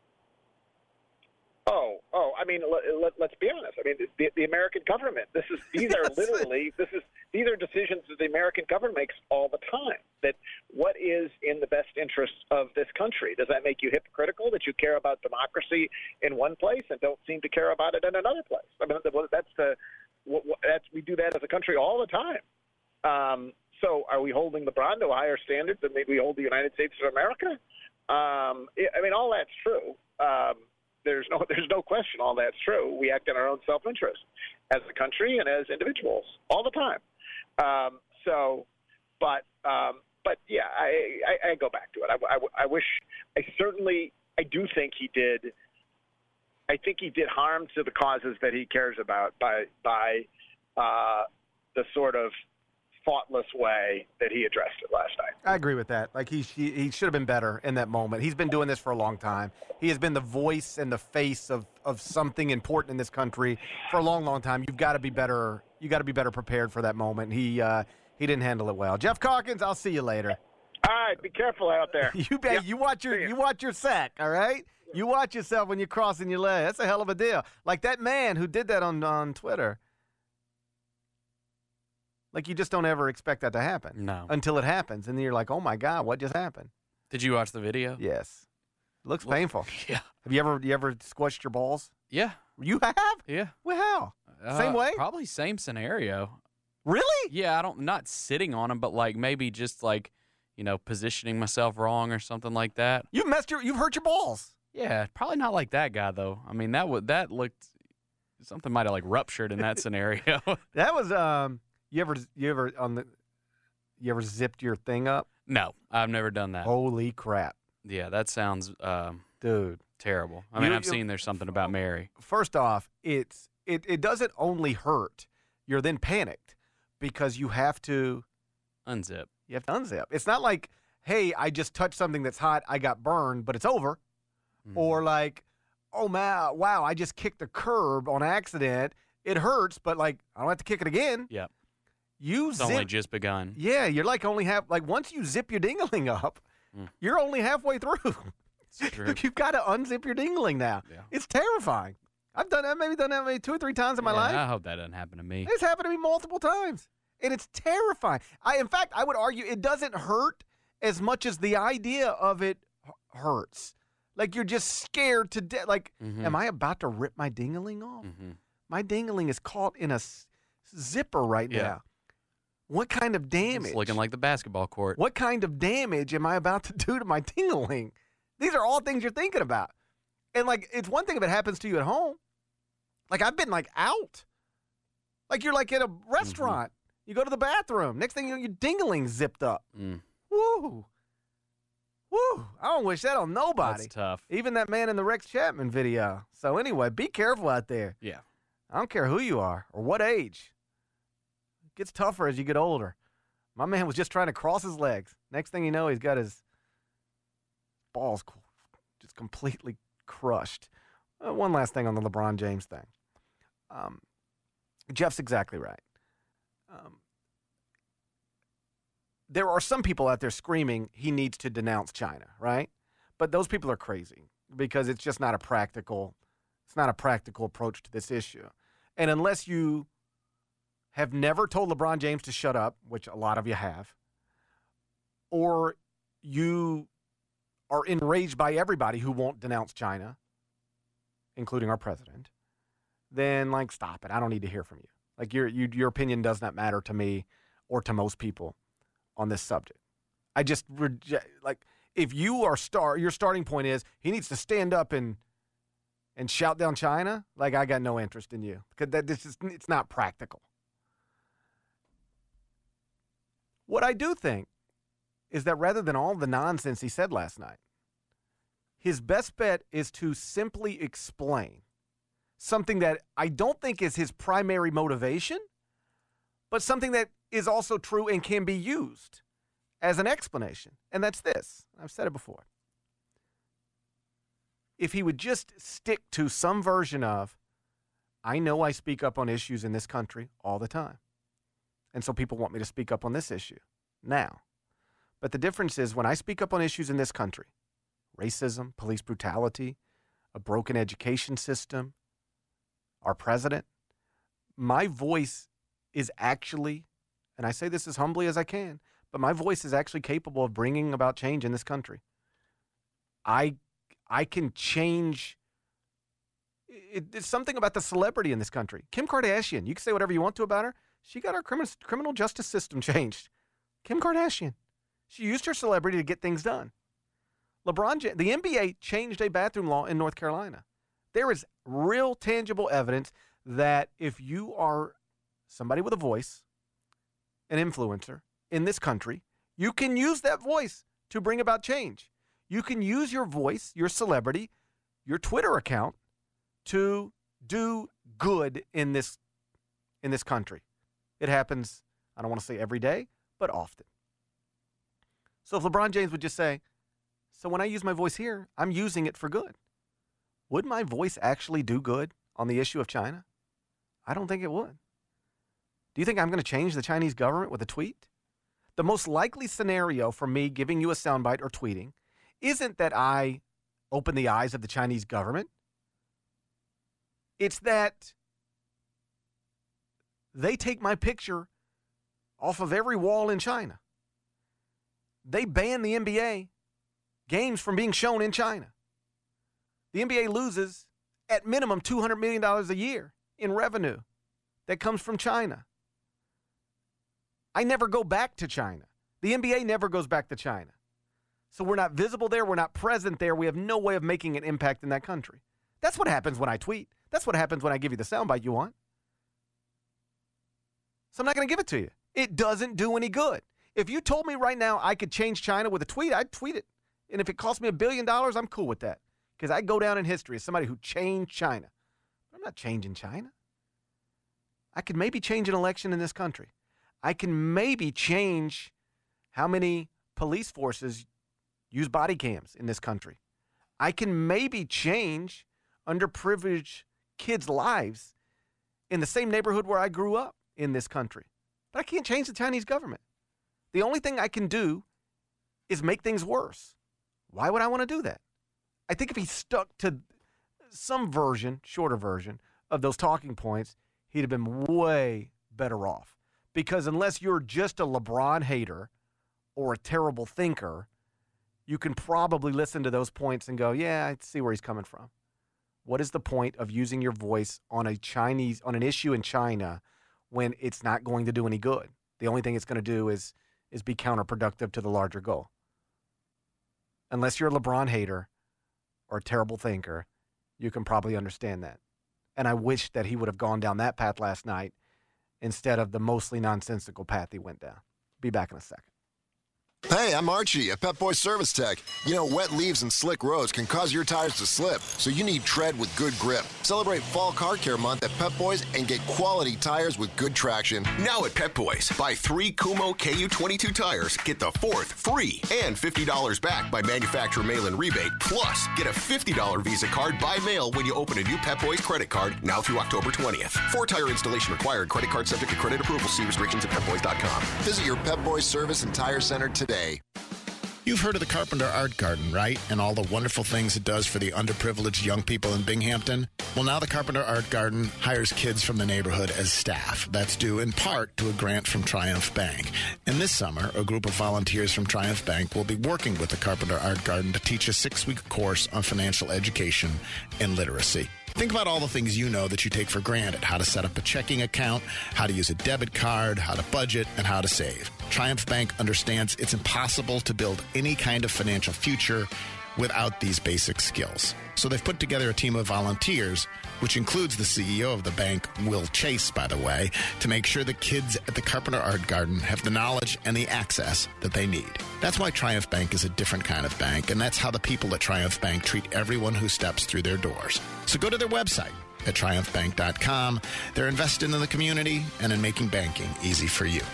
Oh, oh! I mean, let, let, let's be honest. I mean, the, the American government. This is these are literally this is these are decisions that the American government makes all the time. That what is in the best interest of this country? Does that make you hypocritical that you care about democracy in one place and don't seem to care about it in another place? I mean, that's the that's we do that as a country all the time. Um, so, are we holding LeBron to a higher standard than maybe we hold the United States of America? Um, I mean, all that's true. Um, There's no, there's no question all that's true. We act in our own self-interest as a country and as individuals all the time. Um, so, but, um, but yeah, I, I, I go back to it. I, I, I wish, I certainly, I do think he did, I think he did harm to the causes that he cares about by, by uh, the sort of thoughtless way that he addressed it last night. I agree with that. Like he, he he should have been better in that moment. He's been doing this for a long time. He has been the voice and the face of, of something important in this country for a long, long time. You've got to be better. You got to be better prepared for that moment. He uh, he didn't handle it well. Jeff Calkins, I'll see you later. All right, be careful out there. you bet. Yep. You watch your you watch your sack. All right. You watch yourself when you're crossing your leg. That's a hell of a deal. Like that man who did that on on Twitter. Like, you just don't ever expect that to happen. No. Until it happens. And then you're like, oh, my God, what just happened? Did you watch the video? Yes. It looks Well, painful. Yeah. Have you ever you ever squished your balls? Yeah. You have? Yeah. Well, how? Uh, Same way? Probably same scenario. Really? Yeah, I don't, not sitting on them, but like maybe just like, you know, positioning myself wrong or something like that. You've messed your, you've hurt your balls. Yeah, probably not like that guy, though. I mean, that would that looked, something might have like ruptured in that scenario. That was, um, you ever, you ever, on the, you ever zipped your thing up? No, I've never done that. Holy crap. Yeah, that sounds, um, dude, terrible. I mean, You- I've you- seen there's something about Mary. First off, it's, it, it doesn't only hurt. You're then panicked because you have to unzip. You have to unzip. It's not like, hey, I just touched something that's hot, I got burned, but it's over. Mm-hmm. Or like, oh, man, wow, I just kicked a curb on accident. It hurts, but like, I don't have to kick it again. Yep. You It's zip, only just begun. Yeah, you're like only half. Like once you zip your dingling up, Mm. you're only halfway through. It's true. You've got to unzip your dingling now. Yeah. It's terrifying. I've done that. Maybe done that maybe two or three times in my Yeah, life. I hope that doesn't happen to me. It's happened to me multiple times, and it's terrifying. I, in fact, I would argue it doesn't hurt as much as the idea of it h- hurts. Like you're just scared to death. Like, Mhm. am I about to rip my dingling off? Mm-hmm. My dingling is caught in a s- zipper right Yeah. now. What kind of damage? It's looking like the basketball court. What kind of damage am I about to do to my dingling? These are all things you're thinking about. And like, it's one thing if it happens to you at home. Like I've been like out. Like you're like at a restaurant. You go to the bathroom. Next thing you know, your dingling zipped up. Mm. Woo. Woo. I don't wish that on nobody. That's tough. Even that man in the Rex Chapman video. So anyway, be careful out there. Yeah. I don't care who you are or what age. It gets tougher as you get older. My man was just trying to cross his legs. Next thing you know, he's got his balls just completely crushed. Uh, one last thing on the LeBron James thing. Um, Jeff's exactly right. Um, there are some people out there screaming he needs to denounce China, right? But those people are crazy because it's just not a practical, it's not a practical approach to this issue. And unless you have never told LeBron James to shut up, which a lot of you have, or you are enraged by everybody who won't denounce China, including our president, then like stop it. I don't need to hear from you. Like your you, your opinion does not matter to me or to most people on this subject. I just reject, like if you are star your starting point is he needs to stand up and and shout down China, like I got no interest in you because that this is it's not practical. What I do think is that rather than all the nonsense he said last night, his best bet is to simply explain something that I don't think is his primary motivation, but something that is also true and can be used as an explanation. And that's this. I've said it before. If he would just stick to some version of, I know I speak up on issues in this country all the time. And so people want me to speak up on this issue now. But the difference is when I speak up on issues in this country, racism, police brutality, a broken education system, our president, my voice is actually, and I say this as humbly as I can, but my voice is actually capable of bringing about change in this country. I I can change. It, it's something about the celebrity in this country. Kim Kardashian, you can say whatever you want to about her. She got our criminal, criminal justice system changed. Kim Kardashian. She used her celebrity to get things done. LeBron James, the N B A changed a bathroom law in North Carolina. There is real tangible evidence that if you are somebody with a voice, an influencer in this country, you can use that voice to bring about change. You can use your voice, your celebrity, your Twitter account to do good in this in this country. It happens, I don't want to say every day, but often. So if LeBron James would just say, so when I use my voice here, I'm using it for good. Would my voice actually do good on the issue of China? I don't think it would. Do you think I'm going to change the Chinese government with a tweet? The most likely scenario for me giving you a soundbite or tweeting isn't that I open the eyes of the Chinese government. It's that they take my picture off of every wall in China. They ban the N B A games from being shown in China. The N B A loses at minimum two hundred million dollars a year in revenue that comes from China. I never go back to China. The N B A never goes back to China. So we're not visible there. We're not present there. We have no way of making an impact in that country. That's what happens when I tweet. That's what happens when I give you the soundbite you want. So I'm not going to give it to you. It doesn't do any good. If you told me right now I could change China with a tweet, I'd tweet it. And if it cost me a billion dollars, I'm cool with that. Because I go down in history as somebody who changed China. I'm not changing China. I could maybe change an election in this country. I can maybe change how many police forces use body cams in this country. I can maybe change underprivileged kids' lives in the same neighborhood where I grew up in this country. But I can't change the Chinese government. The only thing I can do is make things worse. Why would I want to do that? I think if he stuck to some version, shorter version, of those talking points, he'd have been way better off. Because unless you're just a LeBron hater or a terrible thinker, you can probably listen to those points and go, yeah, I see where he's coming from. What is the point of using your voice on a Chinese, on an issue in China when it's not going to do any good? The only thing it's going to do is is be counterproductive to the larger goal. Unless you're a LeBron hater or a terrible thinker, you can probably understand that. And I wish that he would have gone down that path last night instead of the mostly nonsensical path he went down. Be back in a second. Hey, I'm Archie at Pep Boys Service Tech. You know, wet leaves and slick roads can cause your tires to slip, so you need tread with good grip. Celebrate Fall Car Care Month at Pep Boys and get quality tires with good traction. Now at Pep Boys, buy three Kumo K U twenty-two tires, get the fourth free, and fifty dollars back by manufacturer mail-in rebate. Plus, get a fifty dollars Visa card by mail when you open a new Pep Boys credit card now through October twentieth. Four tire installation required. Credit card subject to credit approval. See restrictions at pep boys dot com. Visit your Pep Boys Service and Tire Center today. You've heard of the Carpenter Art Garden, right? And all the wonderful things it does for the underprivileged young people in Binghamton? Well, now the Carpenter Art Garden hires kids from the neighborhood as staff. That's due in part to a grant from Triumph Bank. And this summer, a group of volunteers from Triumph Bank will be working with the Carpenter Art Garden to teach a six-week course on financial education and literacy. Think about all the things you know that you take for granted. How to set up a checking account, how to use a debit card, how to budget, and how to save. Triumph Bank understands it's impossible to build any kind of financial future without these basic skills. So they've put together a team of volunteers, which includes the C E O of the bank, Will Chase, by the way, to make sure the kids at the Carpenter Art Garden have the knowledge and the access that they need. That's why Triumph Bank is a different kind of bank, and that's how the people at Triumph Bank treat everyone who steps through their doors. So go to their website at triumph bank dot com. They're invested in the community and in making banking easy for you.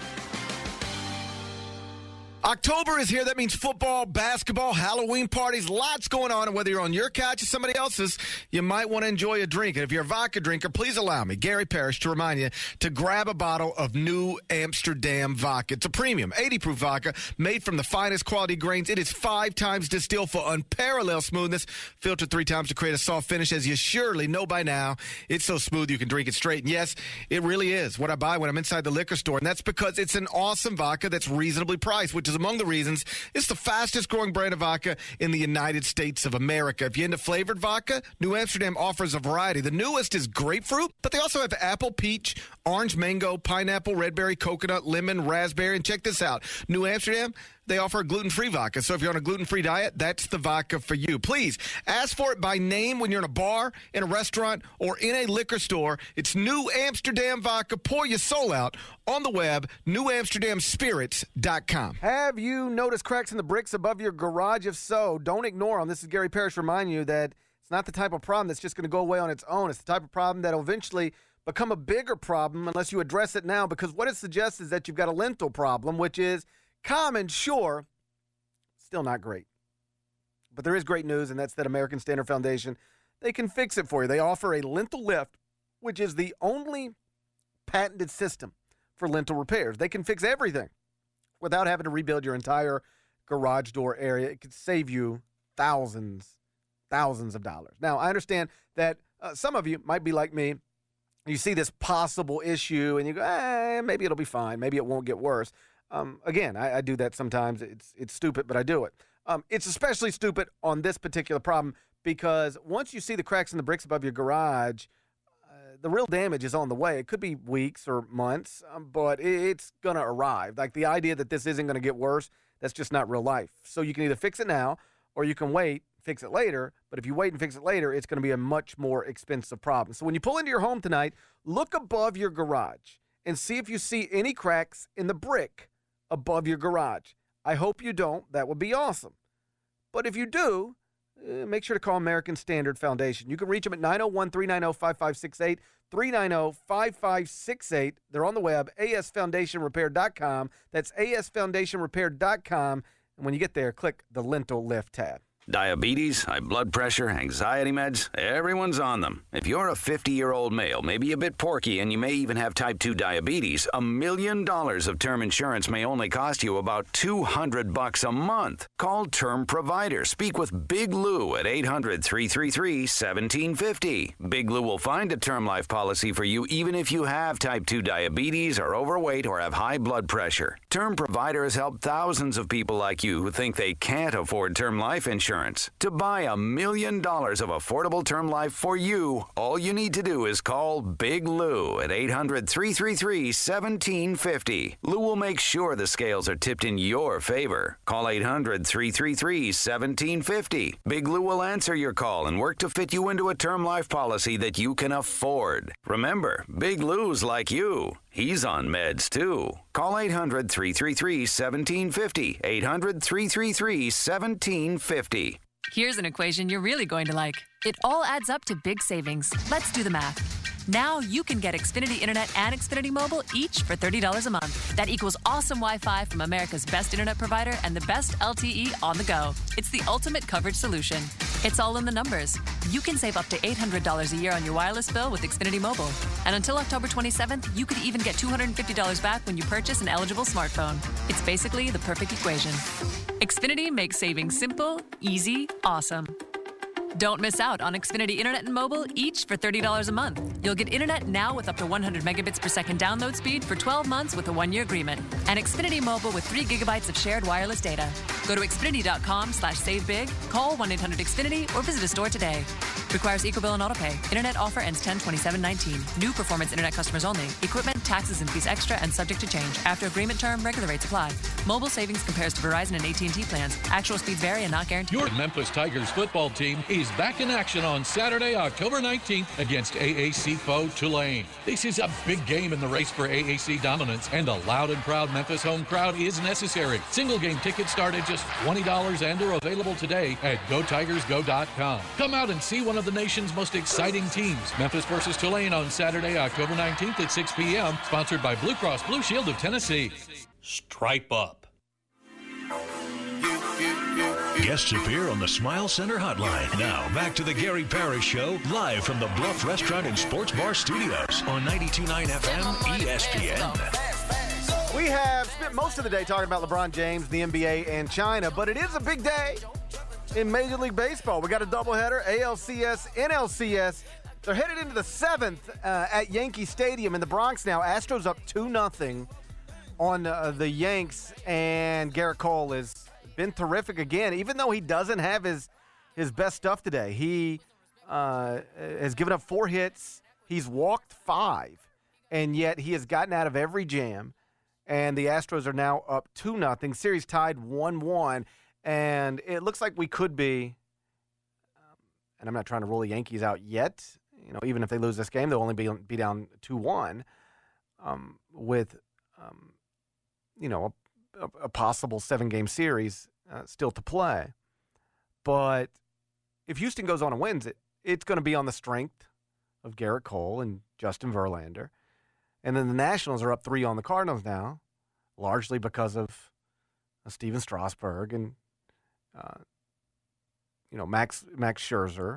October is here. That means football, basketball, Halloween parties, lots going on. And whether you're on your couch or somebody else's, you might want to enjoy a drink. And if you're a vodka drinker, please allow me, Gary Parrish, to remind you to grab a bottle of New Amsterdam vodka. It's a premium eighty proof vodka made from the finest quality grains. It is five times distilled for unparalleled smoothness, filtered three times to create a soft finish. As you surely know by now, it's so smooth you can drink it straight. And yes, it really is what I buy when I'm inside the liquor store. And that's because it's an awesome vodka that's reasonably priced, which is among the reasons it's the fastest growing brand of vodka in the United States of America. If you're into flavored vodka, New Amsterdam offers a variety. The newest is grapefruit, but they also have apple, peach, orange, mango, pineapple, red berry, coconut, lemon, raspberry. And check this out. New Amsterdam, they offer a gluten-free vodka. So if you're on a gluten-free diet, that's the vodka for you. Please ask for it by name when you're in a bar, in a restaurant, or in a liquor store. It's New Amsterdam vodka. Pour your soul out on the web, new amsterdam spirits dot com. Have you noticed cracks in the bricks above your garage? If so, don't ignore them. This is Gary Parrish reminding you that it's not the type of problem that's just going to go away on its own. It's the type of problem that will eventually become a bigger problem unless you address it now, because what it suggests is that you've got a lintel problem, which is common, sure, still not great. But there is great news, and that's that American Standard Foundation, they can fix it for you. They offer a lintel lift, which is the only patented system for lintel repairs. They can fix everything without having to rebuild your entire garage door area. It could save you thousands, thousands of dollars. Now, I understand that uh, some of you might be like me. You see this possible issue, and you go, eh, maybe it'll be fine. Maybe it won't get worse. Um, again, I, I do that sometimes. It's it's stupid, but I do it. Um, it's especially stupid on this particular problem because once you see the cracks in the bricks above your garage, uh, the real damage is on the way. It could be weeks or months, um, but it, it's going to arrive. Like the idea that this isn't going to get worse, that's just not real life. So you can either fix it now or you can wait, fix it later. But if you wait and fix it later, it's going to be a much more expensive problem. So when you pull into your home tonight, look above your garage and see if you see any cracks in the brick above your garage. I hope you don't. That would be awesome. But if you do, uh, make sure to call American Standard Foundation. You can reach them at nine oh one, three nine oh, five five six eight, three nine oh, five five six eight. They're on the web, a s foundation repair dot com. That's a s foundation repair dot com. And when you get there, click the lintel lift tab. Diabetes, high blood pressure, anxiety meds, everyone's on them. If you're a fifty-year-old male, maybe a bit porky, and you may even have type two diabetes, a million dollars of term insurance may only cost you about two hundred bucks a month. Call Term Provider. Speak with Big Lou at eight hundred, three three three, one seven five zero. Big Lou will find a term life policy for you even if you have type two diabetes, are overweight, or have high blood pressure. Term Provider has helped thousands of people like you who think they can't afford term life insurance. To buy a million dollars of affordable term life for you, all you need to do is call Big Lou at eight hundred, three three three, one seven five zero. Lou will make sure the scales are tipped in your favor. Call eight hundred, three three three, one seven five zero. Big Lou will answer your call and work to fit you into a term life policy that you can afford. Remember, Big Lou's like you. He's on meds, too. Call eight hundred, three three three, one seven five zero. eight hundred, three three three, one seven five zero. Here's an equation you're really going to like. It all adds up to big savings. Let's do the math. Now you can get Xfinity Internet and Xfinity Mobile each for thirty dollars a month. That equals awesome Wi-Fi from America's best internet provider and the best L T E on the go. It's the ultimate coverage solution. It's all in the numbers. You can save up to eight hundred dollars a year on your wireless bill with Xfinity Mobile. And until October twenty-seventh, you could even get two hundred fifty dollars back when you purchase an eligible smartphone. It's basically the perfect equation. Xfinity makes saving simple, easy, awesome. Don't miss out on Xfinity Internet and Mobile, each for thirty dollars a month. You'll get Internet now with up to one hundred megabits per second download speed for twelve months with a one-year agreement. And Xfinity Mobile with three gigabytes of shared wireless data. Go to Xfinity.com slash save big, call one eight hundred X Finity, or visit a store today. Requires EcoBill and AutoPay. Internet offer ends ten twenty-seven nineteen. New performance Internet customers only. Equipment, taxes, and fees extra and subject to change. After agreement term, regular rates apply. Mobile savings compares to Verizon and A T and T plans. Actual speeds vary and not guaranteed. Your Memphis Tigers football team is back in action on Saturday, October nineteenth against A A C foe Tulane. This is a big game in the race for A A C dominance, and a loud and proud Memphis home crowd is necessary. Single game tickets start at just twenty dollars and are available today at go tigers go dot com. Come out and see one of the nation's most exciting teams. Memphis versus Tulane on Saturday, October nineteenth at six p.m. Sponsored by Blue Cross Blue Shield of Tennessee. Stripe up. Guests appear on the Smile Center hotline. Now, back to the Gary Parrish Show, live from the Bluff Restaurant and Sports Bar Studios on ninety-two point nine F M E S P N. We have spent most of the day talking about LeBron James, the N B A, and China, but it is a big day in Major League Baseball. We got a doubleheader, A L C S, N L C S. They're headed into the seventh uh, at Yankee Stadium in the Bronx now. Astros up two nothing on uh, the Yanks, and Garrett Cole has been terrific again, even though he doesn't have his his best stuff today. He uh, has given up four hits. He's walked five, and yet he has gotten out of every jam, and the Astros are now up two nothing. Series tied one one, and it looks like we could be, um, and I'm not trying to rule the Yankees out yet. You know, even if they lose this game, they'll only be, be down two one um, with, um, you know, a, a possible seven-game series uh, still to play. But if Houston goes on and wins it, it's going to be on the strength of Garrett Cole and Justin Verlander. And then the Nationals are up three on the Cardinals now, largely because of uh, Steven Strasburg and, uh, you know, Max Max Scherzer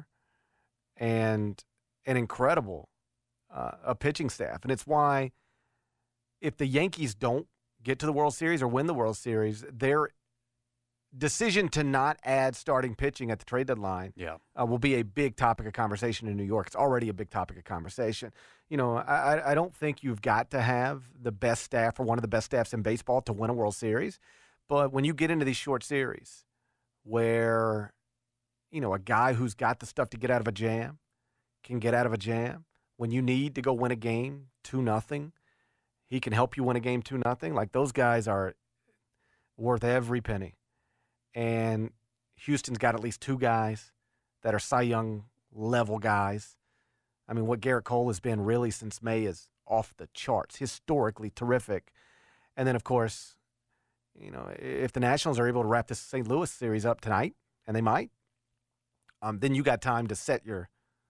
and an incredible uh, a pitching staff. And it's why if the Yankees don't get to the World Series or win the World Series, their decision to not add starting pitching at the trade deadline yeah. uh, will be a big topic of conversation in New York. It's already a big topic of conversation. You know, I, I don't think you've got to have the best staff or one of the best staffs in baseball to win a World Series. But when you get into these short series where, you know, a guy who's got the stuff to get out of a jam can get out of a jam, when you need to go win a game two nothing, he can help you win a game two nothing. Like, those guys are worth every penny. And Houston's got at least two guys that are Cy Young level guys. I mean, what Garrett Cole has been really since May is off the charts, historically terrific. And then, of course, you know, if the Nationals are able to wrap this Saint Louis series up tonight, and they might, um, then you got time to set your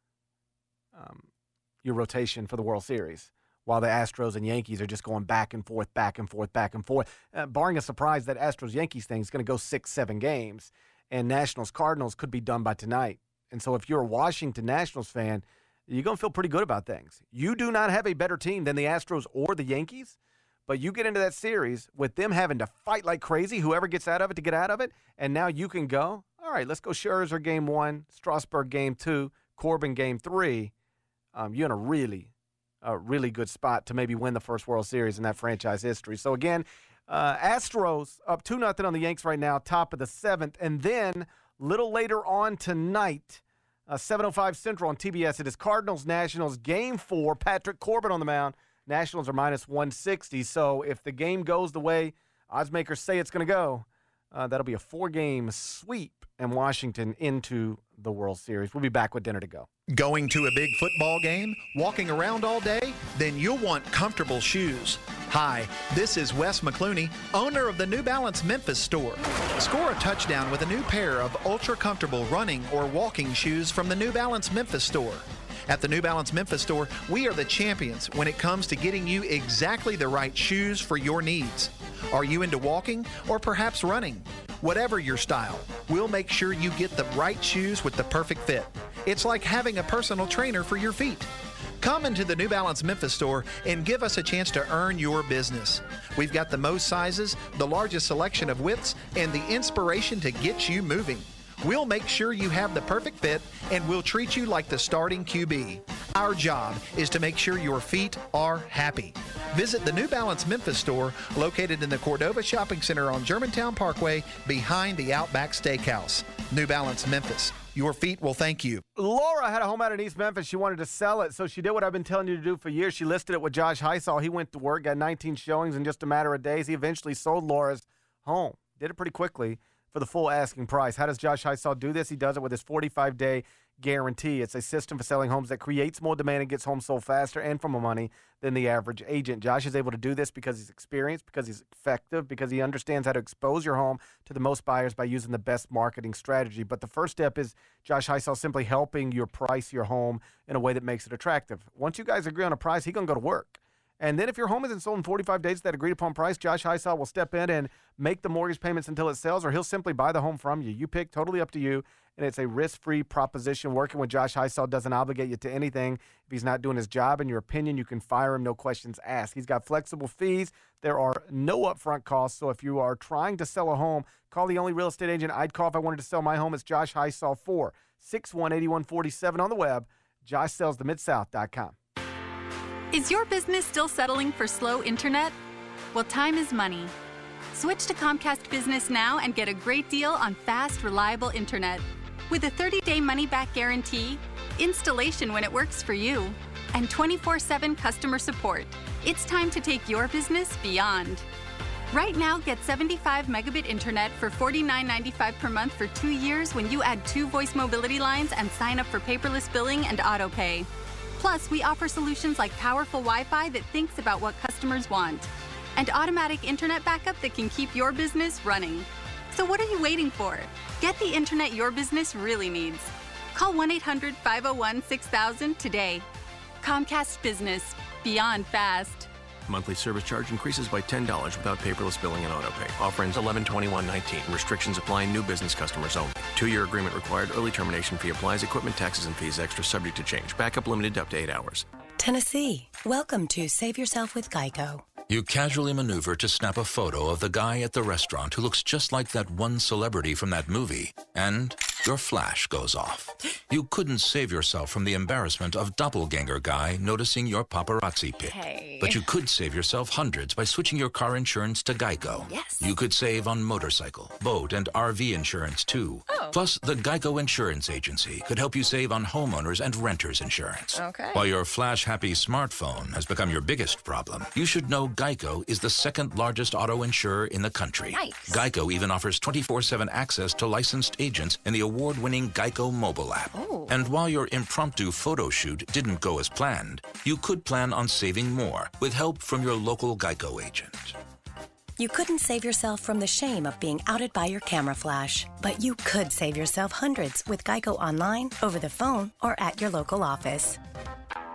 um, your rotation for the World Series, while the Astros and Yankees are just going back and forth, back and forth, back and forth. Uh, barring a surprise, that Astros-Yankees thing is going to go six, seven games. and Nationals-Cardinals could be done by tonight. And so if you're a Washington Nationals fan, you're going to feel pretty good about things. You do not have a better team than the Astros or the Yankees, but you get into that series with them having to fight like crazy, whoever gets out of it to get out of it, and now you can go, all right, let's go Scherzer game one, Strasburg game two, Corbin game three. Um, you're in a really, a really good spot to maybe win the first World Series in that franchise history. So, again, uh, Astros up two nothing on the Yanks right now, top of the seventh. And then a little later on tonight, uh, seven oh five Central on T B S, it is Cardinals-Nationals game four, Patrick Corbin on the mound. Nationals are minus one sixty. So if the game goes the way oddsmakers say it's going to go, uh, that'll be a four-game sweep in Washington into the World Series. We'll be back with dinner to go. Going to a big football game? Walking around all day? Then you'll want comfortable shoes. Hi, this is Wes McClooney, owner of the New Balance Memphis store. Score a touchdown with a new pair of ultra-comfortable running or walking shoes from the New Balance Memphis store. At the New Balance Memphis store, we are the champions when it comes to getting you exactly the right shoes for your needs. Are you into walking or perhaps running? Whatever your style, we'll make sure you get the right shoes with the perfect fit. It's like having a personal trainer for your feet. Come into the New Balance Memphis store and give us a chance to earn your business. We've got the most sizes, the largest selection of widths, and the inspiration to get you moving. We'll make sure you have the perfect fit, and we'll treat you like the starting Q B. Our job is to make sure your feet are happy. Visit the New Balance Memphis store, located in the Cordova Shopping Center on Germantown Parkway, behind the Outback Steakhouse. New Balance Memphis. Your feet will thank you. Laura had a home out in East Memphis. She wanted to sell it, so she did what I've been telling you to do for years. She listed it with Josh Heisel. He went to work, got nineteen showings in just a matter of days. He eventually sold Laura's home. Did it pretty quickly for the full asking price. How does Josh Heisel do this? He does it with his forty-five day guarantee. It's a system for selling homes that creates more demand and gets homes sold faster and for more money than the average agent. Josh is able to do this because he's experienced, because he's effective, because he understands how to expose your home to the most buyers by using the best marketing strategy. But the first step is Josh Heisel simply helping you price your home in a way that makes it attractive. Once you guys agree on a price, he's going to go to work. And then if your home isn't sold in forty-five days at that agreed-upon price, Josh Heisel will step in and make the mortgage payments until it sells, or he'll simply buy the home from you. You pick, totally up to you, and it's a risk-free proposition. Working with Josh Heisel doesn't obligate you to anything. If he's not doing his job, in your opinion, you can fire him, no questions asked. He's got flexible fees. There are no upfront costs, so if you are trying to sell a home, call the only real estate agent I'd call if I wanted to sell my home. It's Josh Heisel, four six one, eight one four seven on the web, josh sells the mid south dot com. Is your business still settling for slow internet? Well, time is money. Switch to Comcast Business now and get a great deal on fast, reliable internet. With a thirty day money-back guarantee, installation when it works for you, and twenty-four seven customer support, it's time to take your business beyond. Right now, get seventy-five megabit internet for forty-nine ninety-five per month for two years when you add two voice mobility lines and sign up for paperless billing and auto pay. Plus, we offer solutions like powerful Wi-Fi that thinks about what customers want, and automatic internet backup that can keep your business running. So what are you waiting for? Get the internet your business really needs. Call one eight hundred, five oh one, six thousand today. Comcast Business. Beyond fast. Monthly service charge increases by ten dollars without paperless billing and auto pay. Offer ends eleven twenty-one nineteen. Restrictions apply. New business customers only. Two-year agreement required. Early termination fee applies. Equipment, taxes, and fees extra, subject to change. Backup limited up to eight hours. Tennessee, welcome to Save Yourself with Geico. You casually maneuver to snap a photo of the guy at the restaurant who looks just like that one celebrity from that movie, and your flash goes off. You couldn't save yourself from the embarrassment of doppelganger guy noticing your paparazzi pic. Hey. But you could save yourself hundreds by switching your car insurance to Geico. Yes. You could save on motorcycle, boat, and R V insurance, too. Oh. Plus, the Geico Insurance Agency could help you save on homeowners and renters insurance. Okay. While your flash-happy smartphone has become your biggest problem, you should know Geico is the second largest auto insurer in the country. Nice. Geico even offers twenty-four seven access to licensed agents in the award-winning Geico mobile app. Oh. And while your impromptu photo shoot didn't go as planned, you could plan on saving more with help from your local Geico agent. You couldn't save yourself from the shame of being outed by your camera flash, but you could save yourself hundreds with Geico online, over the phone, or at your local office.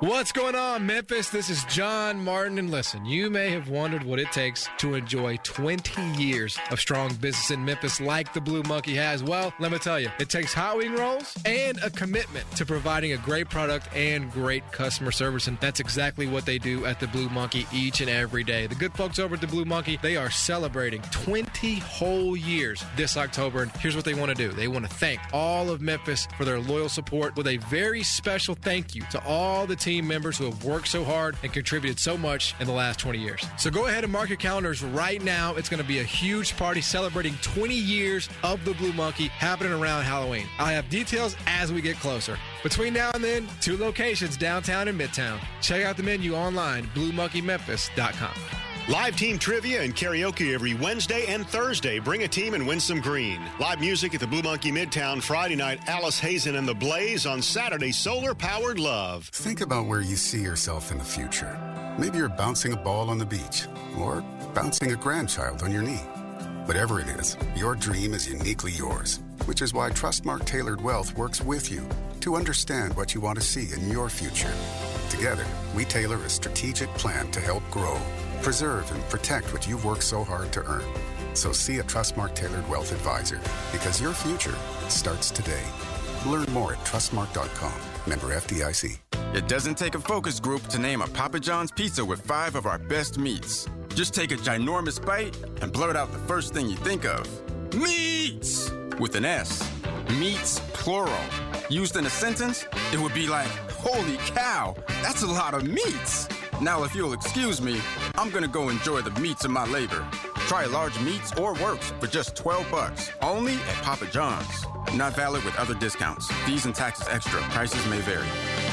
What's going on, Memphis? This is John Martin, and listen, you may have wondered what it takes to enjoy twenty years of strong business in Memphis like the Blue Monkey has. Well, let me tell you, it takes hot wing rolls and a commitment to providing a great product and great customer service, and that's exactly what they do at the Blue Monkey each and every day. The good folks over at the Blue Monkey, they are celebrating twenty whole years this October, and here's what they want to do. They want to thank all of Memphis for their loyal support with a very special thank you to all the team members who have worked so hard and contributed so much in the last twenty years. So go ahead and mark your calendars right now. It's going to be a huge party celebrating twenty years of the Blue Monkey happening around Halloween. I'll have details as we get closer. Between now and then, two locations downtown and midtown. Check out the menu online, blue monkey memphis dot com. Live team trivia and karaoke every Wednesday and Thursday. Bring a team and win some green. Live music at the Blue Monkey Midtown Friday night. Alice Hazen and the Blaze on Saturday. Solar Powered Love. Think about where you see yourself in the future. Maybe you're bouncing a ball on the beach or bouncing a grandchild on your knee. Whatever it is, your dream is uniquely yours, which is why Trustmark Tailored Wealth works with you to understand what you want to see in your future. Together, we tailor a strategic plan to help grow, preserve, and protect what you've worked so hard to earn. So see a Trustmark Tailored Wealth Advisor, because your future starts today. Learn more at trustmark dot com. Member F D I C. It doesn't take a focus group to name a Papa John's pizza with five of our best meats. Just take a ginormous bite and blurt out the first thing you think of. Meats! With an S. Meats, plural. Used in a sentence, it would be like, holy cow, that's a lot of meats. Now, if you'll excuse me, I'm gonna go enjoy the meats of my labor. Try large meats or works for just twelve bucks, only at Papa John's. Not valid with other discounts. Fees and taxes extra. Prices may vary.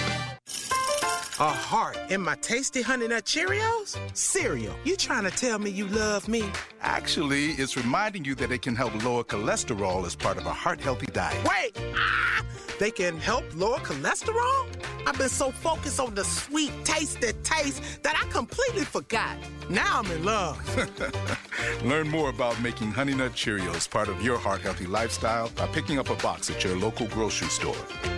A heart in my tasty Honey Nut Cheerios? Cereal, you trying to tell me you love me? Actually, it's reminding you that it can help lower cholesterol as part of a heart-healthy diet. Wait! Ah! They can help lower cholesterol? I've been so focused on the sweet, tasty taste that I completely forgot. Now I'm in love. Learn more about making Honey Nut Cheerios part of your heart-healthy lifestyle by picking up a box at your local grocery store.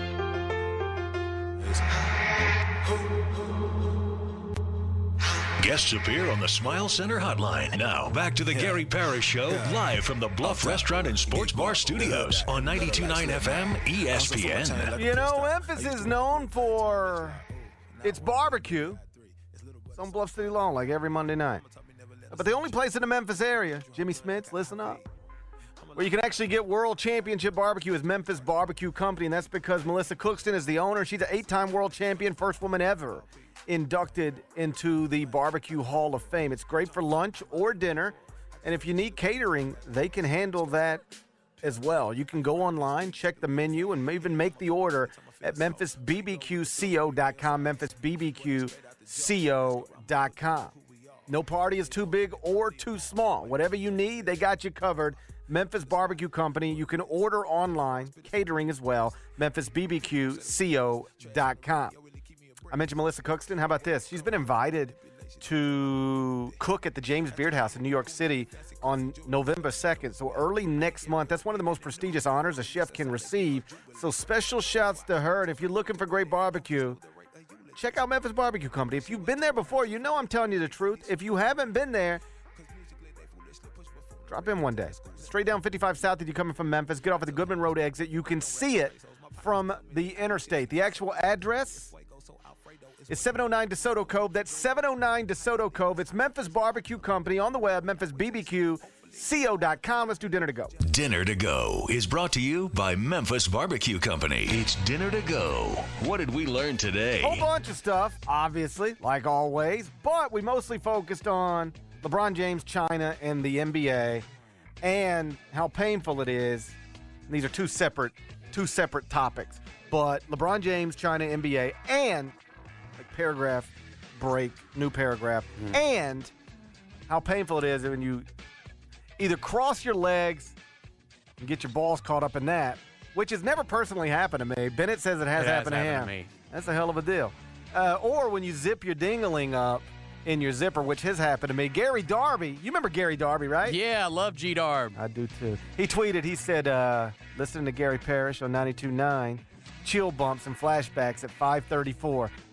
Guests appear on the Smile Center hotline. Now, back to the Gary Parrish Show, live from the Bluff Restaurant and Sports Bar Studios on ninety-two point nine F M E S P N. You know, Memphis is known for its barbecue. It's on Bluff City Lawn like every Monday night. But the only place in the Memphis area, Jimmy Smith's, listen up, where you can actually get World Championship Barbecue is Memphis Barbecue Company, and that's because Melissa Cookston is the owner. She's an eight-time world champion, first woman ever inducted into the Barbecue Hall of Fame. It's great for lunch or dinner, and if you need catering, they can handle that as well. You can go online, check the menu, and even make the order at memphis b b q co dot com, memphis b b q co dot com. No party is too big or too small. Whatever you need, they got you covered. Memphis Barbecue Company. You can order online, catering as well, memphis b b q co dot com. I mentioned Melissa Cookston. How about this? She's been invited to cook at the James Beard House in New York City on November second. So early next month. That's one of the most prestigious honors a chef can receive. So special shouts to her. And if you're looking for great barbecue, check out Memphis Barbecue Company. If you've been there before, you know I'm telling you the truth. If you haven't been there, drop in one day. Straight down fifty-five South if you're coming from Memphis. Get off at the Goodman Road exit. You can see it from the interstate. The actual address is seven oh nine DeSoto Cove. That's seven oh nine DeSoto Cove. It's Memphis Barbecue Company on the web, memphis b b q co dot com. Let's do Dinner to Go. Dinner to Go is brought to you by Memphis Barbecue Company. It's Dinner to Go. What did we learn today? A whole bunch of stuff, obviously, like always. But we mostly focused on LeBron James, China, and the N B A, and how painful it is. And these are two separate, two separate topics. But LeBron James, China, N B A, and like paragraph break, new paragraph, mm. and how painful it is when you either cross your legs and get your balls caught up in that, which has never personally happened to me. Bennett says it has, it has happened, happened to him. To me. That's a hell of a deal. Uh, or when you zip your dingling up in your zipper, which has happened to me. Gary Darby, you remember Gary Darby, right? Yeah, I love G Darb. I do too. He tweeted, he said, uh, listening to Gary Parrish on ninety-two point nine, chill bumps and flashbacks at five thirty-four.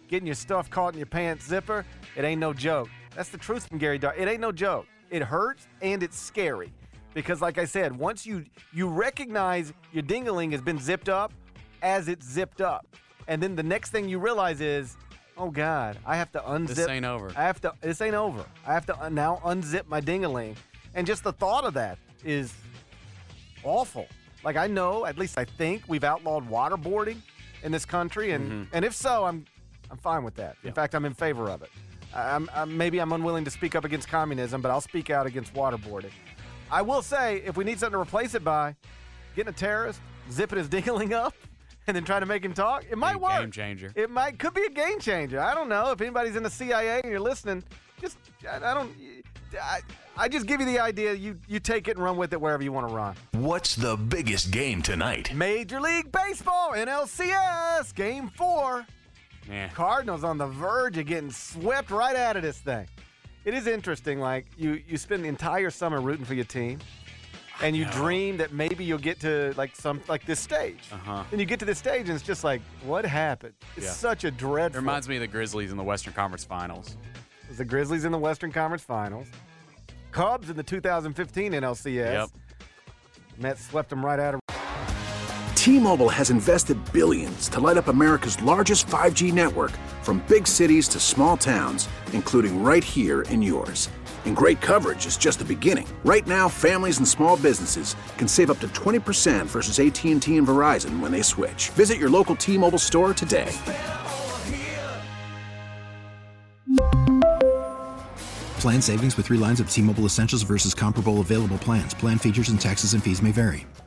getting your stuff caught in your pants zipper, it ain't no joke. That's the truth from Gary Dar. It ain't no joke. It hurts and it's scary. Because like I said, once you you recognize your ding-a-ling has been zipped up as it's zipped up. And then the next thing you realize is, oh God, I have to unzip. This ain't over. I have to, this ain't over. I have to now unzip my ding-a-ling. And just the thought of that is awful. Like I know, at least I think, we've outlawed waterboarding in this country. And, Mm-hmm. and if so, I'm I'm fine with that. In Yeah. fact, I'm in favor of it. I'm, I'm, maybe I'm unwilling to speak up against communism, but I'll speak out against waterboarding. I will say, if we need something to replace it by, getting a terrorist, zipping his ding-a-ling up, and then trying to make him talk, it might work. Game changer. It might could be a game changer. I don't know. If anybody's in the C I A and you're listening, just I, I don't. I, I just give you the idea. You you take it and run with it wherever you want to run. What's the biggest game tonight? Major League Baseball, N L C S, Game Four. Yeah. Cardinals on the verge of getting swept right out of this thing. It is interesting. Like you you spend the entire summer rooting for your team. And you dream that maybe you'll get to like some like this stage. Uh-huh. And you get to this stage and it's just like, what happened? It's Yeah. such a It dreadful. reminds me of the Grizzlies in the Western Conference Finals. It was the Grizzlies in the Western Conference Finals. Cubs in the two thousand fifteen N L C S. Yep. Mets swept them right out of. T-Mobile has invested billions to light up America's largest five G network, from big cities to small towns, including right here in yours. And great coverage is just the beginning. Right now, families and small businesses can save up to twenty percent versus A T and T and Verizon when they switch. Visit your local T-Mobile store today. Plan savings with three lines of T-Mobile Essentials versus comparable available plans. Plan features and taxes and fees may vary.